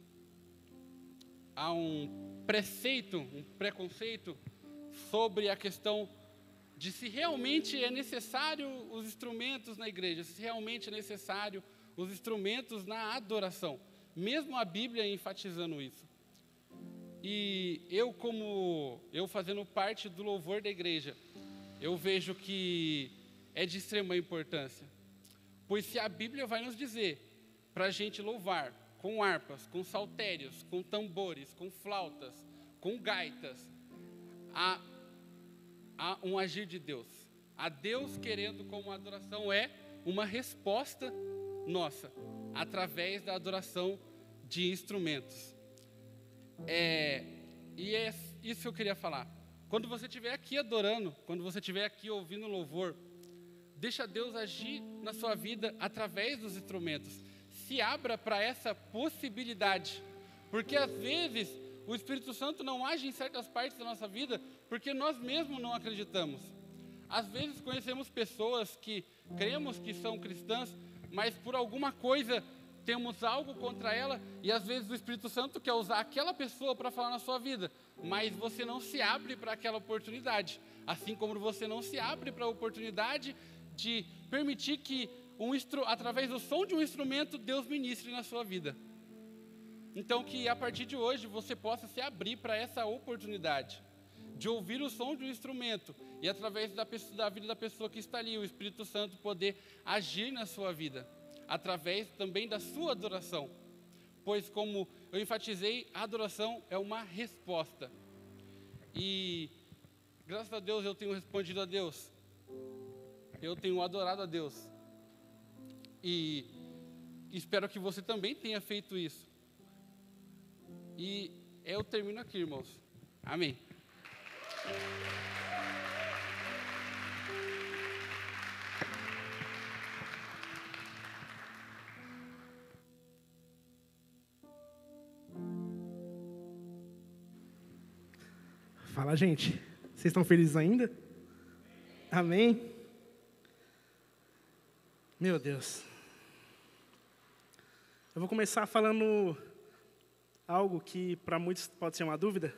há um preconceito sobre a questão de se realmente é necessário os instrumentos na igreja, se realmente é necessário os instrumentos na adoração, mesmo a Bíblia enfatizando isso. E eu fazendo parte do louvor da igreja, eu vejo que é de extrema importância, pois se a Bíblia vai nos dizer para a gente louvar com harpas, com saltérios, com tambores, com flautas, com gaitas, há um agir de Deus. A Deus querendo como a adoração é uma resposta nossa, através da adoração de instrumentos. E é isso que eu queria falar. Quando você estiver aqui adorando, quando você estiver aqui ouvindo louvor, deixa Deus agir na sua vida através dos instrumentos. Se abra para essa possibilidade, porque às vezes o Espírito Santo não age em certas partes da nossa vida porque nós mesmos não acreditamos. Às vezes conhecemos pessoas que cremos que são cristãs, mas por alguma coisa temos algo contra ela, e às vezes o Espírito Santo quer usar aquela pessoa para falar na sua vida, mas você não se abre para aquela oportunidade, assim como você não se abre para a oportunidade de permitir que, através do som de um instrumento, Deus ministre na sua vida. Então, que a partir de hoje você possa se abrir para essa oportunidade de ouvir o som de um instrumento e, através da vida da pessoa que está ali, o Espírito Santo poder agir na sua vida, através também da sua adoração. Pois, como eu enfatizei, a adoração é uma resposta. E, graças a Deus, eu tenho respondido a Deus. Eu tenho adorado a Deus. E espero que você também tenha feito isso. E eu termino aqui, irmãos. Amém. Fala, gente. Vocês estão felizes ainda? Amém? Meu Deus. Eu vou começar falando algo que para muitos pode ser uma dúvida,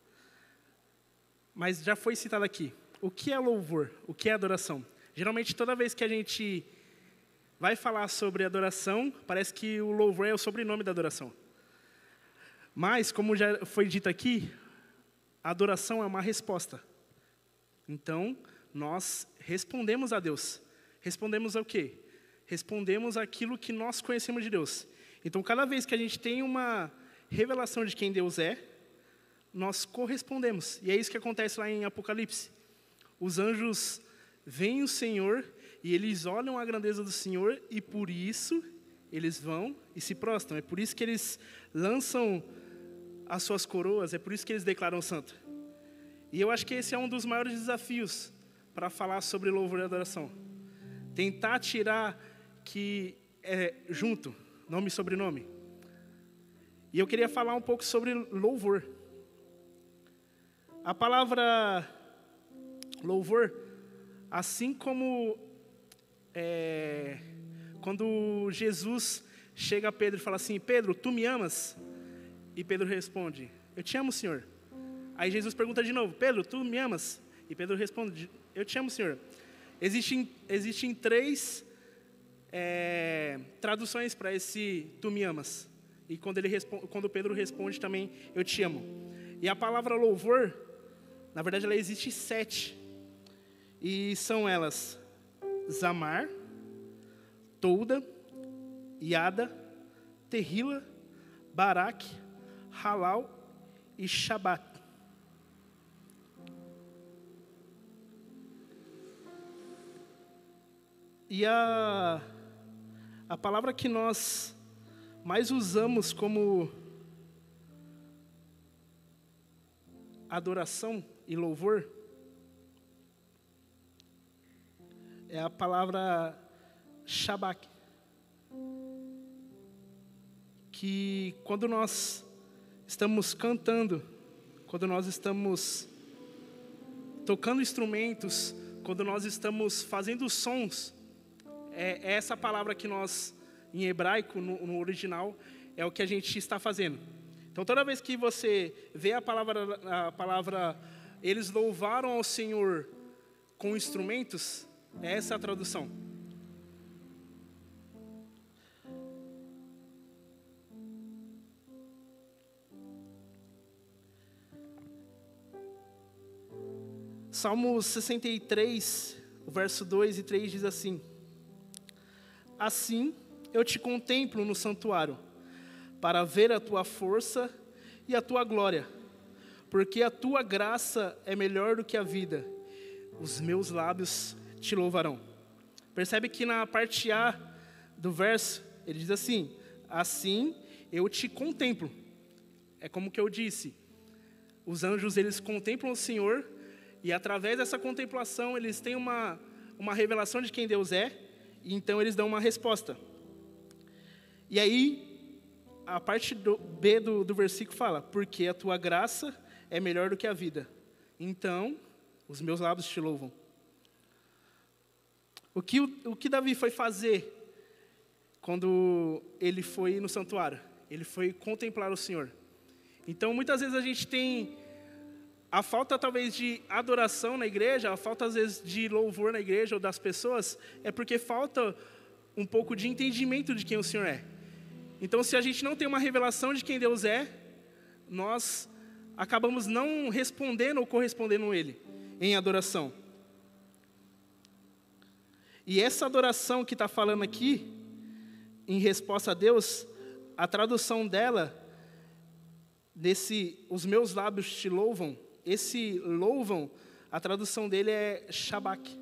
mas já foi citado aqui. O que é louvor? O que é adoração? Geralmente, toda vez que a gente vai falar sobre adoração, parece que o louvor é o sobrenome da adoração. Mas, como já foi dito aqui, a adoração é uma resposta. Então, nós respondemos a Deus. Respondemos ao quê? Respondemos aquilo que nós conhecemos de Deus. Então, cada vez que a gente tem uma revelação de quem Deus é, nós correspondemos. E é isso que acontece lá em Apocalipse. Os anjos veem o Senhor e eles olham a grandeza do Senhor e por isso eles vão e se prostram. É por isso que eles lançam as suas coroas, é por isso que eles declaram santo. E eu acho que esse é um dos maiores desafios para falar sobre louvor e adoração. Tentar tirar que é junto, nome e sobrenome. E eu queria falar um pouco sobre louvor. A palavra louvor, assim como quando Jesus chega a Pedro e fala assim: Pedro, tu me amas? E Pedro responde: eu te amo, Senhor. Aí Jesus pergunta de novo: Pedro, tu me amas? E Pedro responde: eu te amo, Senhor. Existem três traduções para esse tu me amas. E quando Pedro responde também: eu te amo. E a palavra louvor, na verdade, ela existe 7. E são elas: Zamar, Touda, Yada, Terrila, Barak, Halal e Shabat. E a palavra que nós mais usamos como adoração e louvor é a palavra Shabak, que quando nós estamos cantando, quando nós estamos tocando instrumentos, quando nós estamos fazendo sons, é essa palavra que nós, em hebraico, no original, é o que a gente está fazendo. Então, toda vez que você vê a palavra eles louvaram ao Senhor com instrumentos, é essa a tradução. Salmo 63, o verso 2 e 3 diz assim: assim eu te contemplo no santuário, para ver a tua força e a tua glória, porque a tua graça é melhor do que a vida, os meus lábios te louvarão. Percebe que na parte A do verso, ele diz assim: assim eu te contemplo. É como que eu disse, os anjos eles contemplam o Senhor, e através dessa contemplação eles têm uma revelação de quem Deus é, e então eles dão uma resposta. E aí, a parte B do versículo fala: porque a tua graça é melhor do que a vida, então os meus lábios te louvam. O que Davi foi fazer quando ele foi no santuário. Ele foi contemplar o Senhor. Então, muitas vezes a gente tem a falta, talvez, de adoração na igreja, a falta, às vezes, de louvor na igreja ou das pessoas, é porque falta um pouco de entendimento de quem o Senhor é. Então, se a gente não tem uma revelação de quem Deus é, nós acabamos não respondendo ou correspondendo a Ele em adoração. E essa adoração que está falando aqui, em resposta a Deus, a tradução dela, os meus lábios te louvam, esse louvam, a tradução dele é Shabak.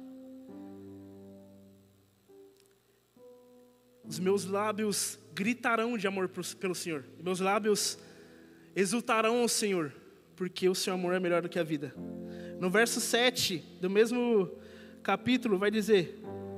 Os meus lábios gritarão de amor pelo Senhor. Meus lábios exultarão ao Senhor, porque o seu amor é melhor do que a vida. No verso 7 do mesmo capítulo vai dizer: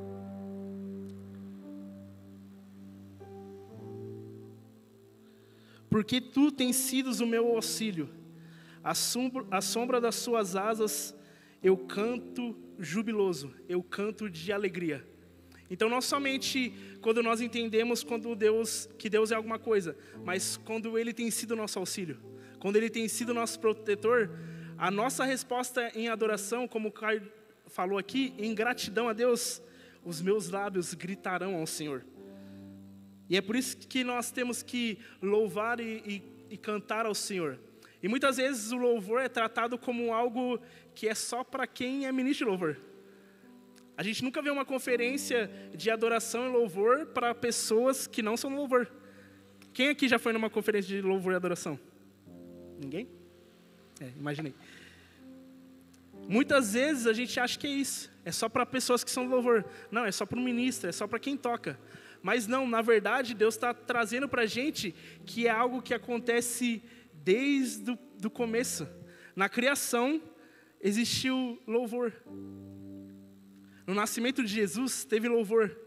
porque tu tens sido o meu auxílio, à sombra das suas asas eu canto jubiloso, eu canto de alegria. Então, não somente quando nós entendemos que Deus é alguma coisa, mas quando Ele tem sido nosso auxílio, quando Ele tem sido nosso protetor, a nossa resposta em adoração, como o Caio falou aqui, em gratidão a Deus, os meus lábios gritarão ao Senhor. E é por isso que nós temos que louvar e cantar ao Senhor. E muitas vezes o louvor é tratado como algo que é só para quem é ministro de louvor. A gente nunca vê uma conferência de adoração e louvor para pessoas que não são louvor. Quem aqui já foi numa conferência de louvor e adoração? Ninguém? Imaginei. Muitas vezes a gente acha que é isso. É só para pessoas que são louvor. Não, é só para o ministro, é só para quem toca. Mas não, na verdade, Deus está trazendo para a gente que é algo que acontece desde o começo. Na criação, existiu louvor. No nascimento de Jesus, teve louvor.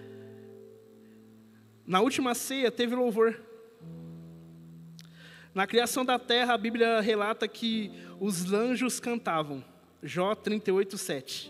Na última ceia, teve louvor. Na criação da terra, a Bíblia relata que os anjos cantavam. Jó 38:7.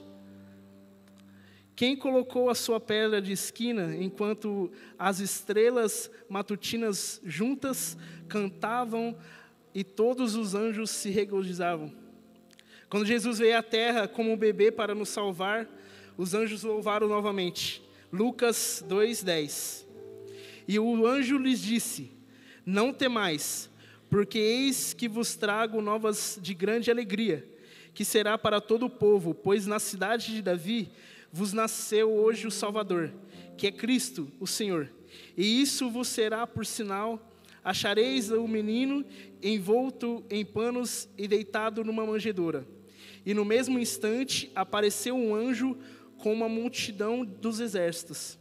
Quem colocou a sua pedra de esquina, enquanto as estrelas matutinas juntas cantavam e todos os anjos se regozijavam? Quando Jesus veio à terra como um bebê para nos salvar, os anjos louvaram novamente. Lucas 2:10. E o anjo lhes disse: não temais, porque eis que vos trago novas de grande alegria, que será para todo o povo, pois na cidade de Davi vos nasceu hoje o Salvador, que é Cristo, o Senhor. E isso vos será por sinal: achareis o menino envolto em panos e deitado numa manjedoura. E no mesmo instante apareceu um anjo com uma multidão dos exércitos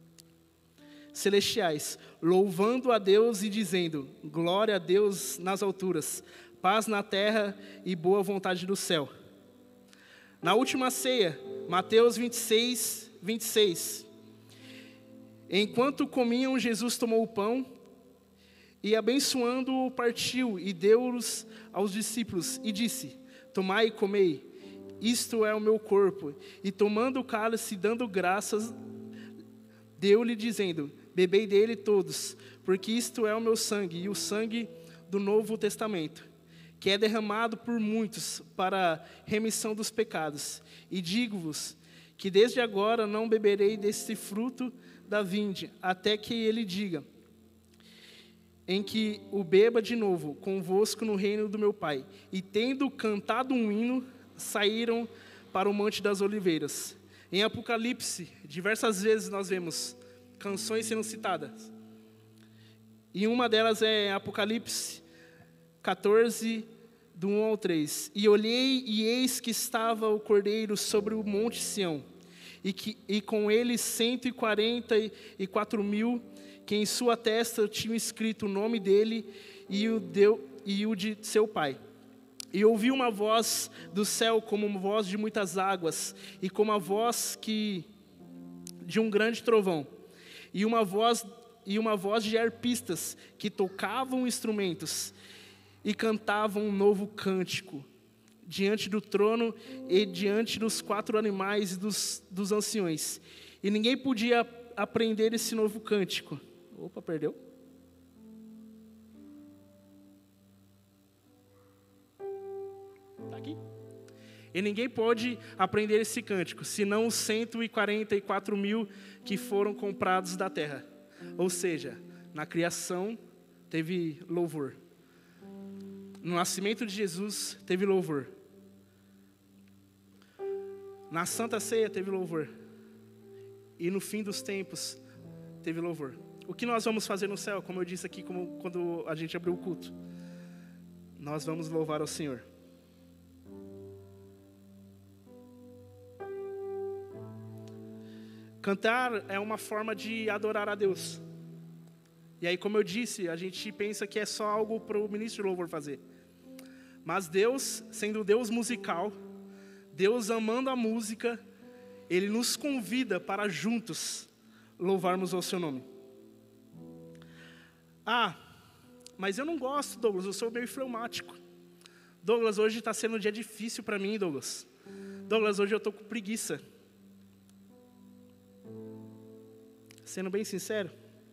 celestiais, louvando a Deus e dizendo: glória a Deus nas alturas, paz na terra e boa vontade do céu. Na última ceia, Mateus 26:26. Enquanto comiam, Jesus tomou o pão e, abençoando-o, partiu e deu-os aos discípulos e disse: tomai e comei, isto é o meu corpo. E tomando o cálice, dando graças, deu-lhe dizendo: bebei dele todos, porque isto é o meu sangue, e o sangue do Novo Testamento, que é derramado por muitos para remissão dos pecados. E digo-vos que desde agora não beberei deste fruto da vinde, até que ele diga, em que o beba de novo convosco no reino do meu Pai. E tendo cantado um hino, saíram para o Monte das Oliveiras. Em Apocalipse, diversas vezes nós vemos canções sendo citadas. E uma delas é Apocalipse 14, do 1 ao 3. E olhei, e eis que estava o Cordeiro sobre o monte Sião, e com ele 144.000, que em sua testa tinham escrito o nome dele e o de seu pai. E ouvi uma voz do céu como uma voz de muitas águas, e como a voz de um grande trovão, e uma voz de harpistas que tocavam instrumentos e cantavam um novo cântico diante do trono e diante dos 4 animais e dos anciões. E ninguém podia aprender esse novo cântico. Opa, perdeu. Tá aqui. E ninguém pode aprender esse cântico, senão os 144 mil que foram comprados da terra. Ou seja, na criação teve louvor. No nascimento de Jesus teve louvor. Na Santa Ceia teve louvor. E no fim dos tempos teve louvor. O que nós vamos fazer no céu? Como eu disse aqui, quando a gente abriu o culto. Nós vamos louvar ao Senhor. Cantar é uma forma de adorar a Deus. E aí, como eu disse, a gente pensa que é só algo para o ministro de louvor fazer. Mas Deus, sendo Deus musical, Deus amando a música, Ele nos convida para juntos louvarmos ao seu nome. Ah, mas eu não gosto, Douglas, eu sou meio fleumático. Douglas, hoje está sendo um dia difícil para mim, Douglas. Douglas, hoje eu estou com preguiça. Sendo bem sincero,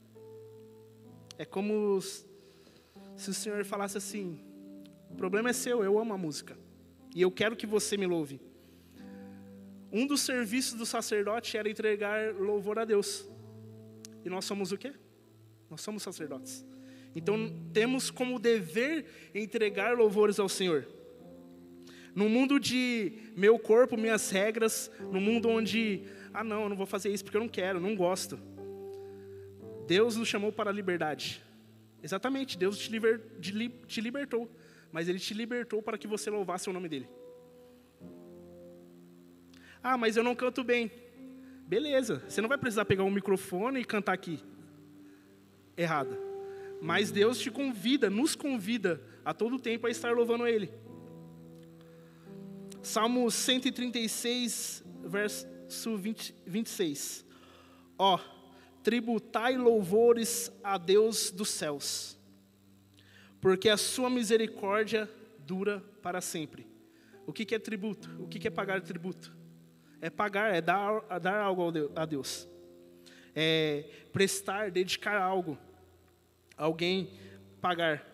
é como se o Senhor falasse assim: o problema é seu, eu amo a música. E eu quero que você me louve. Um dos serviços do sacerdote era entregar louvor a Deus. E nós somos o quê? Nós somos sacerdotes. Então temos como dever entregar louvores ao Senhor. No mundo de meu corpo, minhas regras, no mundo onde, não, eu não vou fazer isso porque eu não quero, não gosto. Deus nos chamou para a liberdade. Exatamente, Deus te libertou. Mas Ele te libertou para que você louvasse o nome dEle. Ah, mas eu não canto bem. Beleza, você não vai precisar pegar um microfone e cantar aqui. Errado. Mas Deus te convida, nos convida a todo tempo a estar louvando Ele. Salmo 136, verso 26. Ó, tributai louvores a Deus dos céus, porque a sua misericórdia dura para sempre. O que é tributo? O que é pagar tributo? É pagar, é dar algo a Deus. É prestar, dedicar algo. Alguém pagar.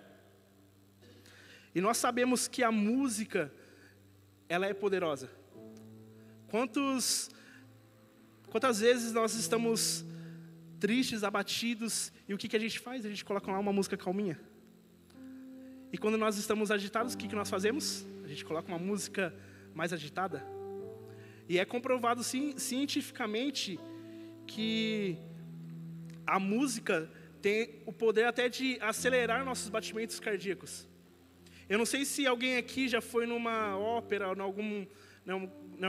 E nós sabemos que a música, ela é poderosa. Quantas vezes nós estamos tristes, abatidos, e o que a gente faz? A gente coloca lá uma música calminha. E quando nós estamos agitados, o que nós fazemos? A gente coloca uma música mais agitada. E é comprovado cientificamente que a música tem o poder até de acelerar nossos batimentos cardíacos. Eu não sei se alguém aqui já foi numa ópera, ou em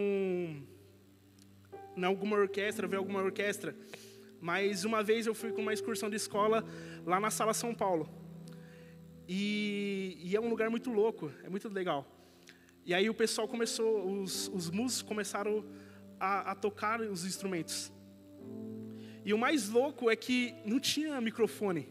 alguma orquestra, ver alguma orquestra. Mas uma vez eu fui com uma excursão de escola lá na Sala São Paulo. E é um lugar muito louco, é muito legal. E aí o pessoal começou, os músicos começaram a tocar os instrumentos. E o mais louco é que não tinha microfone.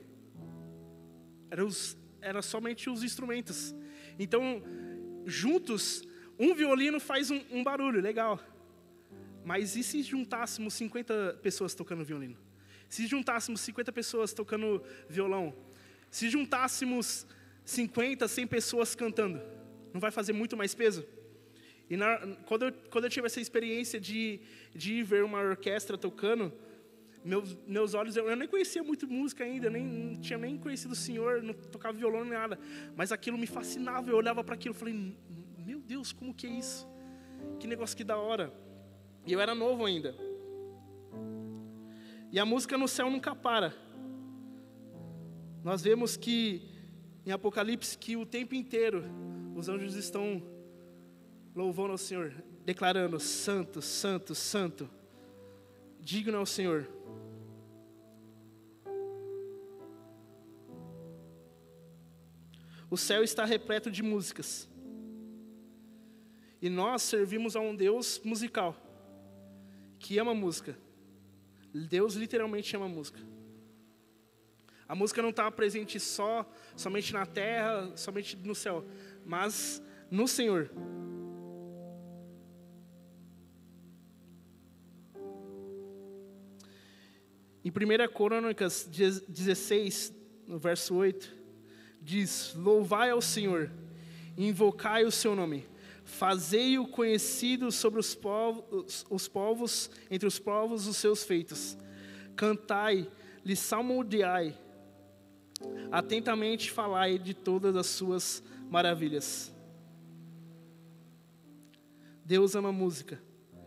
Era somente os instrumentos. Então, juntos, um violino faz um barulho, legal. Mas e se juntássemos 50 pessoas tocando violino? Se juntássemos 50 pessoas tocando violão? Se juntássemos 50, 100 pessoas cantando? Não vai fazer muito mais peso? E quando eu tive essa experiência de ir ver uma orquestra tocando, meus olhos, eu nem conhecia muito música ainda, não tinha nem conhecido o Senhor, não tocava violão nem nada. Mas aquilo me fascinava, eu olhava para aquilo e falei, meu Deus, como que é isso? Que negócio que da hora. E eu era novo ainda. E a música no céu nunca para. Nós vemos que em Apocalipse que o tempo inteiro os anjos estão louvando ao Senhor, declarando: Santo, Santo, Santo, digno é o Senhor. O céu está repleto de músicas. E nós servimos a um Deus musical, que ama música. Deus literalmente ama música. A música não está presente somente na terra, somente no céu, mas no Senhor. Em 1 Crônicas 16, no verso 8, diz: louvai ao Senhor, invocai o seu nome, fazei-o conhecido sobre os povos, entre os povos os seus feitos. Cantai, lhe salmodiai, atentamente falai de todas as suas maravilhas. Deus ama música.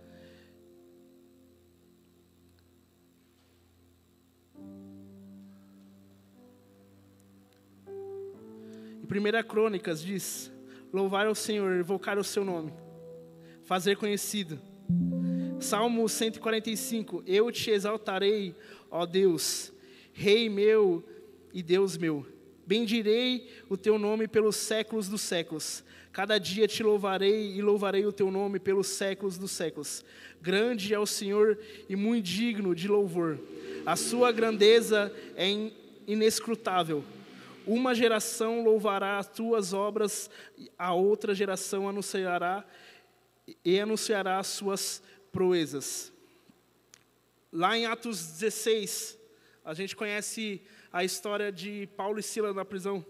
Em 1 Crônicas diz: louvar ao Senhor, invocar o seu nome, fazer conhecido. Salmo 145, eu te exaltarei, ó Deus, Rei meu e Deus meu. Bendirei o teu nome pelos séculos dos séculos. Cada dia te louvarei e louvarei o teu nome pelos séculos dos séculos. Grande é o Senhor e muito digno de louvor. A sua grandeza é inescrutável. Uma geração louvará as tuas obras, a outra geração anunciará as suas proezas. Lá em Atos 16, a gente conhece a história de Paulo e Silas na prisão.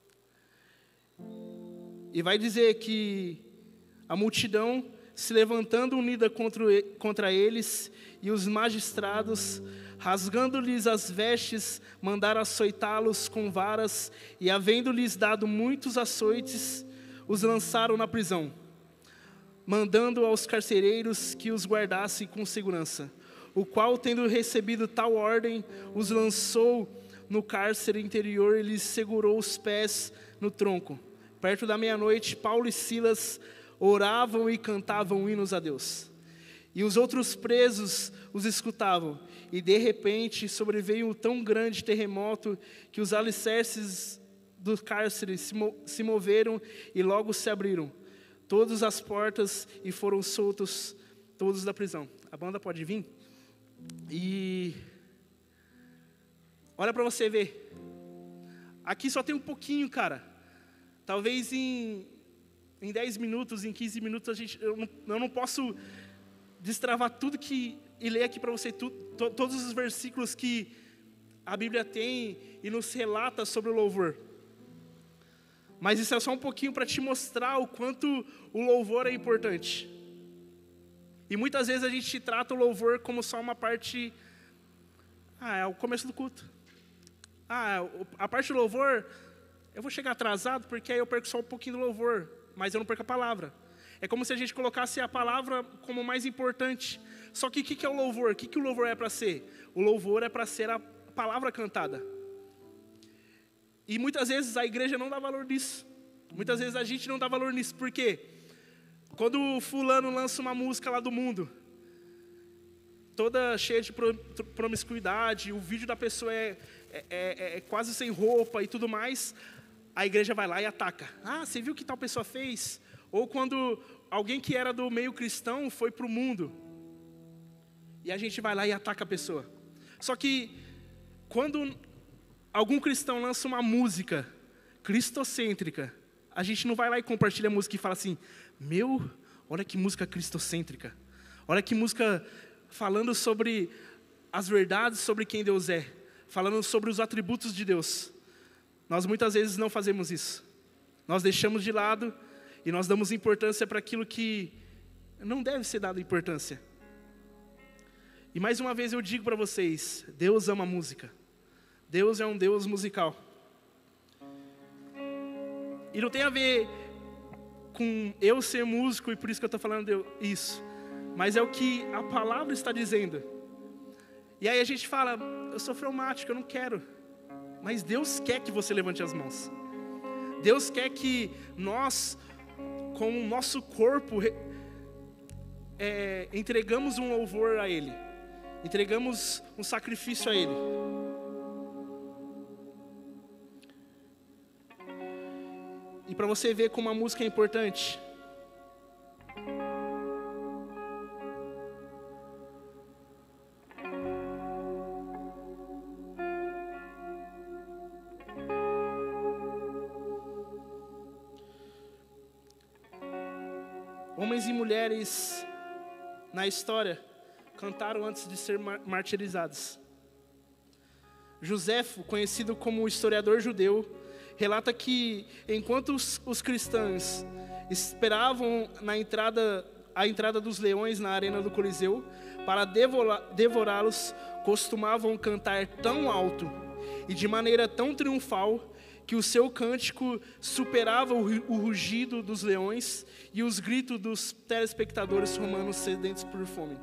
E vai dizer que a multidão se levantando unida contra eles, e os magistrados, rasgando-lhes as vestes, mandaram açoitá-los com varas, e havendo-lhes dado muitos açoites, os lançaram na prisão, mandando aos carcereiros que os guardassem com segurança, o qual, tendo recebido tal ordem, os lançou no cárcere interior e lhes segurou os pés no tronco. Perto da meia-noite, Paulo e Silas oravam e cantavam hinos a Deus. E os outros presos os escutavam. E de repente sobreveio um tão grande terremoto que os alicerces do cárcere se moveram e logo se abriram todas as portas e foram soltos todos da prisão. A banda pode vir? E olha para você ver. Aqui só tem um pouquinho, cara. Talvez em 10 minutos, em 15 minutos, eu não posso destravar tudo e ler aqui para você todos os versículos que a Bíblia tem e nos relata sobre o louvor. Mas isso é só um pouquinho para te mostrar o quanto o louvor é importante. E muitas vezes a gente trata o louvor como só uma parte... é o começo do culto. A parte do louvor, eu vou chegar atrasado porque aí eu perco só um pouquinho do louvor, mas eu não perco a palavra. É como se a gente colocasse a palavra como mais importante. Só que o que é o louvor? O que o louvor é para ser? O louvor é para ser a palavra cantada. E muitas vezes a igreja não dá valor nisso. Muitas vezes a gente não dá valor nisso. Por quê? Quando o fulano lança uma música lá do mundo, toda cheia de promiscuidade, o vídeo da pessoa é quase sem roupa e tudo mais, a igreja vai lá e ataca. Você viu o que tal pessoa fez? Ou quando alguém que era do meio cristão foi para o mundo, e a gente vai lá e ataca a pessoa. Só que quando algum cristão lança uma música cristocêntrica, a gente não vai lá e compartilha a música e fala assim: olha que música cristocêntrica. Olha que música falando sobre as verdades sobre quem Deus é, falando sobre os atributos de Deus. Nós muitas vezes não fazemos isso. Nós deixamos de lado e nós damos importância para aquilo que não deve ser dado importância. E mais uma vez eu digo para vocês, Deus ama música. Deus é um Deus musical. E não tem a ver com eu ser músico e por isso que eu estou falando isso. Mas é o que a palavra está dizendo. E aí a gente fala: eu sou fleumático, eu não quero. Mas Deus quer que você levante as mãos. Deus quer que nós, com o nosso corpo, entregamos um louvor a Ele. Entregamos um sacrifício a Ele. E para você ver como a música é importante, homens e mulheres na história cantaram antes de ser martirizados. Joséfo, conhecido como historiador judeu, relata que enquanto os cristãos esperavam a entrada dos leões na arena do Coliseu para devorá-los, costumavam cantar tão alto e de maneira tão triunfal que o seu cântico superava o rugido dos leões e os gritos dos telespectadores romanos sedentos por fome.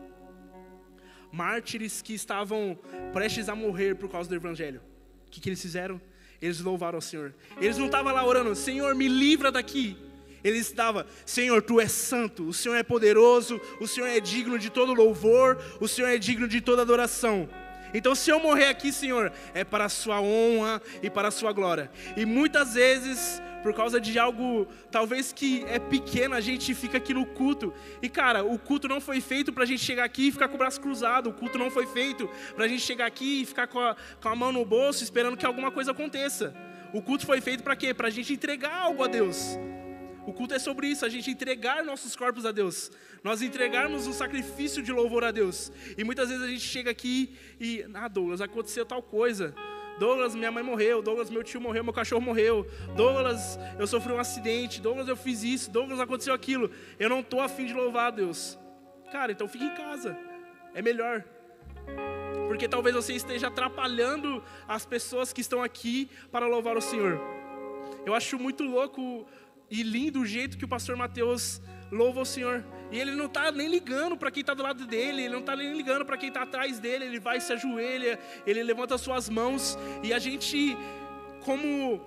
Mártires que estavam prestes a morrer por causa do evangelho. O que eles fizeram? Eles louvaram ao Senhor. Eles não estavam lá orando, Senhor, me livra daqui. Eles estavam, Senhor, Tu és santo, o Senhor é poderoso, o Senhor é digno de todo louvor, o Senhor é digno de toda adoração. Então, se eu morrer aqui, Senhor, é para a Sua honra e para a Sua glória. E muitas vezes, por causa de algo, talvez que é pequeno, a gente fica aqui no culto. E, cara, o culto não foi feito para a gente chegar aqui e ficar com o braço cruzado. O culto não foi feito para a gente chegar aqui e ficar com a mão no bolso, esperando que alguma coisa aconteça. O culto foi feito para quê? Para a gente entregar algo a Deus. O culto é sobre isso, a gente entregar nossos corpos a Deus. Nós entregarmos um sacrifício de louvor a Deus. E muitas vezes a gente chega aqui e... Douglas, aconteceu tal coisa. Douglas, minha mãe morreu. Douglas, meu tio morreu, meu cachorro morreu. Douglas, eu sofri um acidente. Douglas, eu fiz isso. Douglas, aconteceu aquilo. Eu não estou a fim de louvar a Deus. Cara, então fique em casa. É melhor. Porque talvez você esteja atrapalhando as pessoas que estão aqui para louvar o Senhor. Eu acho muito louco e lindo o jeito que o pastor Mateus louva o Senhor. E ele não está nem ligando para quem está do lado dele, ele não está nem ligando para quem está atrás dele, ele vai, se ajoelha, ele levanta as suas mãos. E a gente, como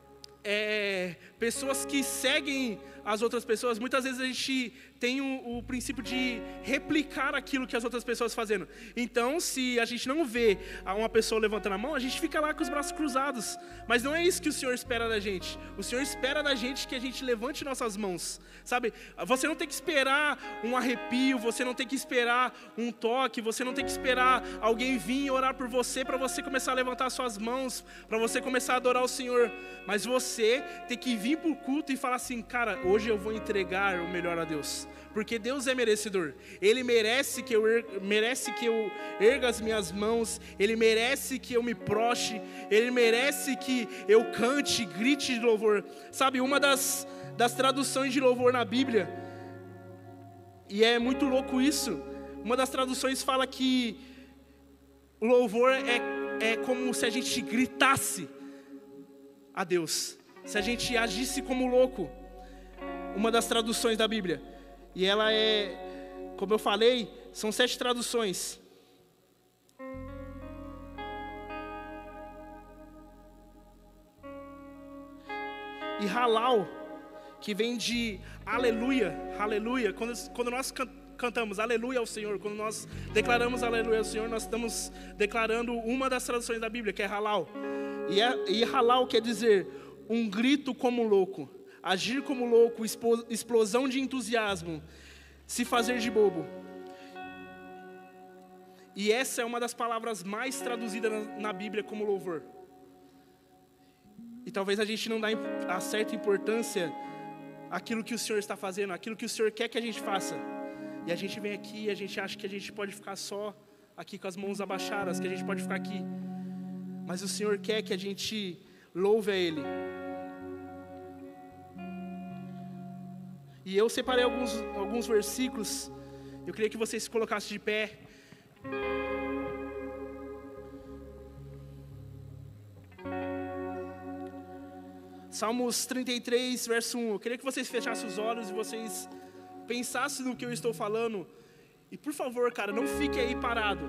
pessoas que seguem as outras pessoas, muitas vezes a gente tem o princípio de replicar aquilo que as outras pessoas fazendo. Então, se a gente não vê uma pessoa levantando a mão, a gente fica lá com os braços cruzados. Mas não é isso que o Senhor espera da gente. O Senhor espera da gente que a gente levante nossas mãos, sabe? Você não tem que esperar um arrepio, você não tem que esperar um toque, você não tem que esperar alguém vir e orar por você para você começar a levantar suas mãos, para você começar a adorar o Senhor. Mas você tem que vir para o culto e falar assim, cara, hoje eu vou entregar o melhor a Deus. Porque Deus é merecedor. Ele merece que eu erga as minhas mãos. Ele merece que eu me proste. Ele merece que eu cante, grite de louvor. Sabe, uma das traduções de louvor na Bíblia, e é muito louco isso, uma das traduções fala que o louvor é como se a gente gritasse a Deus, se a gente agisse como louco. Uma das traduções da Bíblia. E ela é, como eu falei, são 7 traduções. E halal, que vem de aleluia, aleluia. Quando nós cantamos aleluia ao Senhor, quando nós declaramos aleluia ao Senhor, nós estamos declarando uma das traduções da Bíblia, que é halal. E halal quer dizer um grito como louco. Agir como louco, explosão de entusiasmo, se fazer de bobo. E essa é uma das palavras mais traduzidas na Bíblia como louvor. E talvez a gente não dá a certa importância àquilo que o Senhor está fazendo, àquilo que o Senhor quer que a gente faça. E a gente vem aqui e a gente acha que a gente pode ficar só aqui com as mãos abaixadas, que a gente pode ficar aqui. Mas o Senhor quer que a gente louve a Ele. E eu separei alguns versículos. Eu queria que vocês se colocassem de pé. Salmos 33, verso 1. Eu queria que vocês fechassem os olhos e vocês pensassem no que eu estou falando. E por favor, cara, não fique aí parado.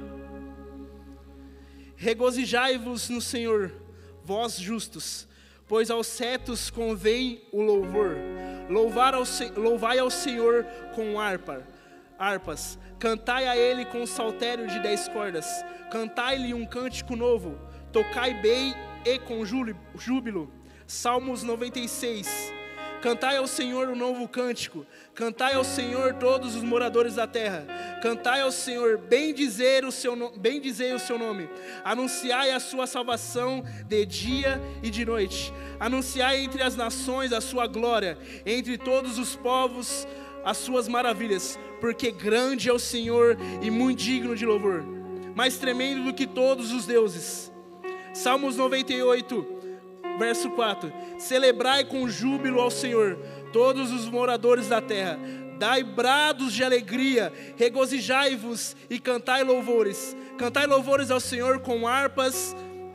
Regozijai-vos no Senhor, vós justos, pois aos céus convém o louvor. Louvai ao Senhor com harpas, cantai a Ele com saltério de 10 cordas, cantai-lhe um cântico novo, tocai bem e com júbilo. Salmos 96. Cantai ao Senhor um novo cântico, cantai ao Senhor todos os moradores da terra, cantai ao Senhor, bendizei o seu nome, anunciai a sua salvação de dia e de noite, anunciai entre as nações a sua glória, entre todos os povos as suas maravilhas, porque grande é o Senhor e muito digno de louvor, mais tremendo do que todos os deuses. Salmos 98, verso 4. Celebrai com júbilo ao Senhor, todos os moradores da terra. Dai brados de alegria, regozijai-vos e cantai louvores. Cantai louvores ao Senhor com harpas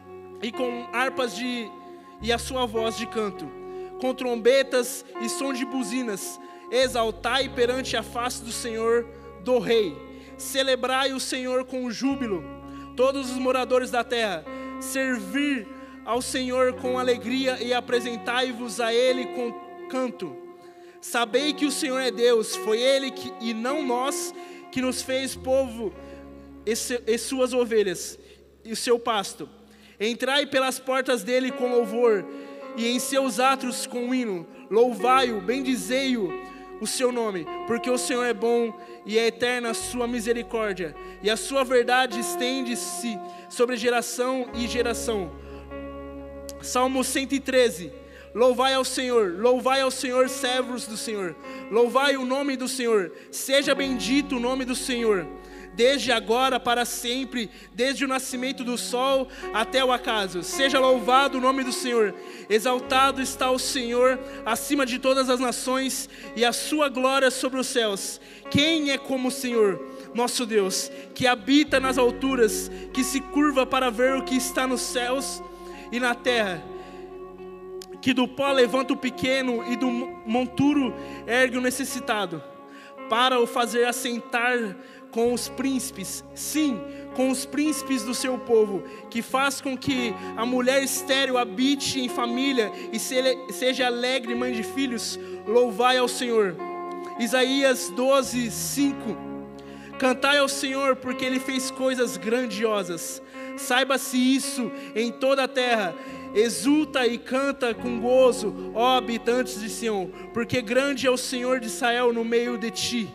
e a sua voz de canto, com trombetas e som de buzinas. Exaltai perante a face do Senhor, do Rei. Celebrai o Senhor com júbilo, todos os moradores da terra. Servir ao Senhor com alegria e apresentai-vos a Ele com canto. Sabei que o Senhor é Deus, foi Ele e não nós que nos fez povo e suas ovelhas e o seu pasto. Entrai pelas portas dele com louvor e em seus átrios com hino. Louvai-o, bendizei-o o seu nome, porque o Senhor é bom e é eterna a sua misericórdia, e a sua verdade estende-se sobre geração e geração. Salmo 113. Louvai ao Senhor, servos do Senhor. Louvai o nome do Senhor. Seja bendito o nome do Senhor, desde agora para sempre, desde o nascimento do sol até o acaso. Seja louvado o nome do Senhor. Exaltado está o Senhor acima de todas as nações, e a sua glória sobre os céus. Quem é como o Senhor, nosso Deus, que habita nas alturas, que se curva para ver o que está nos céus e na terra, que do pó levanta o pequeno e do monturo ergue o necessitado, para o fazer assentar com os príncipes, sim, com os príncipes do seu povo, que faz com que a mulher estéril habite em família e seja alegre mãe de filhos. Louvai ao Senhor. Isaías 12, 5. Cantai ao Senhor, porque Ele fez coisas grandiosas. Saiba-se isso em toda a terra. Exulta e canta com gozo, ó habitantes de Sião, porque grande é o Senhor de Israel no meio de ti.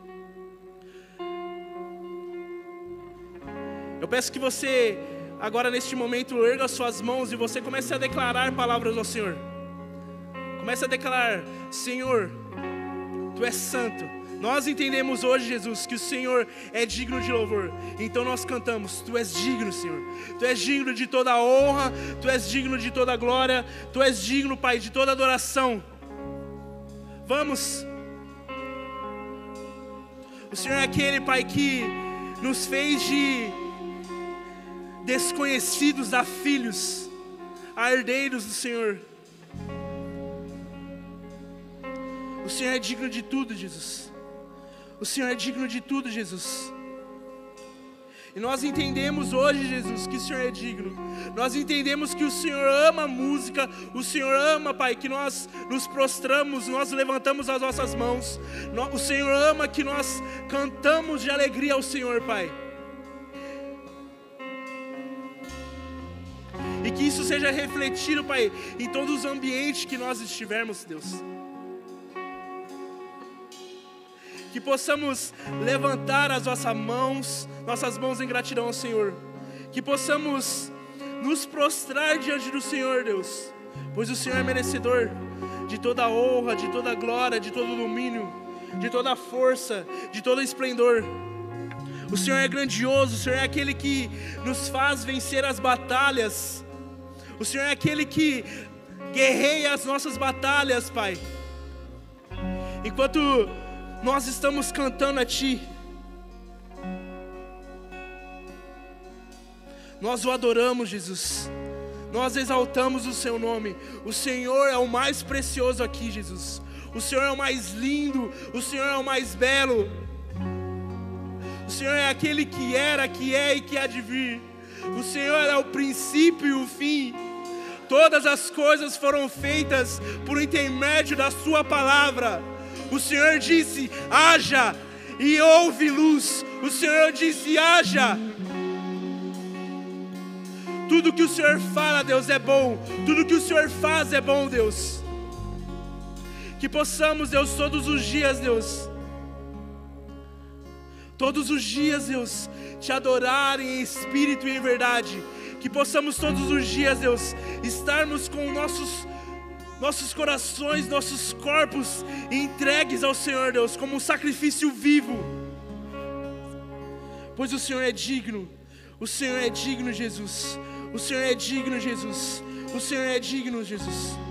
Eu peço que você, agora neste momento, erga suas mãos e você comece a declarar palavras ao Senhor. Comece a declarar: Senhor, Tu és santo. Nós entendemos hoje, Jesus, que o Senhor é digno de louvor. Então nós cantamos: Tu és digno, Senhor. Tu és digno de toda a honra, Tu és digno de toda a glória, Tu és digno, Pai, de toda adoração. Vamos. O Senhor é aquele, Pai, que nos fez de desconhecidos a filhos, a herdeiros do Senhor. O Senhor é digno de tudo, Jesus. O Senhor é digno de tudo, Jesus. E nós entendemos hoje, Jesus, que o Senhor é digno. Nós entendemos que o Senhor ama a música. O Senhor ama, Pai, que nós nos prostramos, nós levantamos as nossas mãos. O Senhor ama que nós cantamos de alegria ao Senhor, Pai. E que isso seja refletido, Pai, em todos os ambientes que nós estivermos, Deus. Que possamos levantar as nossas mãos em gratidão ao Senhor. Que possamos nos prostrar diante do Senhor, Deus. Pois o Senhor é merecedor de toda a honra, de toda a glória, de todo o domínio, de toda a força, de todo o esplendor. O Senhor é grandioso, o Senhor é aquele que nos faz vencer as batalhas. O Senhor é aquele que guerreia as nossas batalhas, Pai. Enquanto nós estamos cantando a Ti, nós o adoramos, Jesus. Nós exaltamos o Seu nome. O Senhor é o mais precioso aqui, Jesus. O Senhor é o mais lindo. O Senhor é o mais belo. O Senhor é aquele que era, que é e que há de vir. O Senhor é o princípio e o fim. Todas as coisas foram feitas por intermédio da Sua palavra. O Senhor disse: haja, e houve luz. O Senhor disse: haja. Tudo que o Senhor fala, Deus, é bom. Tudo que o Senhor faz é bom, Deus. Que possamos, Deus, todos os dias, Deus, todos os dias, Deus, Te adorar em espírito e em verdade. Que possamos todos os dias, Deus, estarmos com nossos corações, nossos corpos entregues ao Senhor, Deus, como um sacrifício vivo. Pois o Senhor é digno. O Senhor é digno, Jesus. O Senhor é digno, Jesus. O Senhor é digno, Jesus.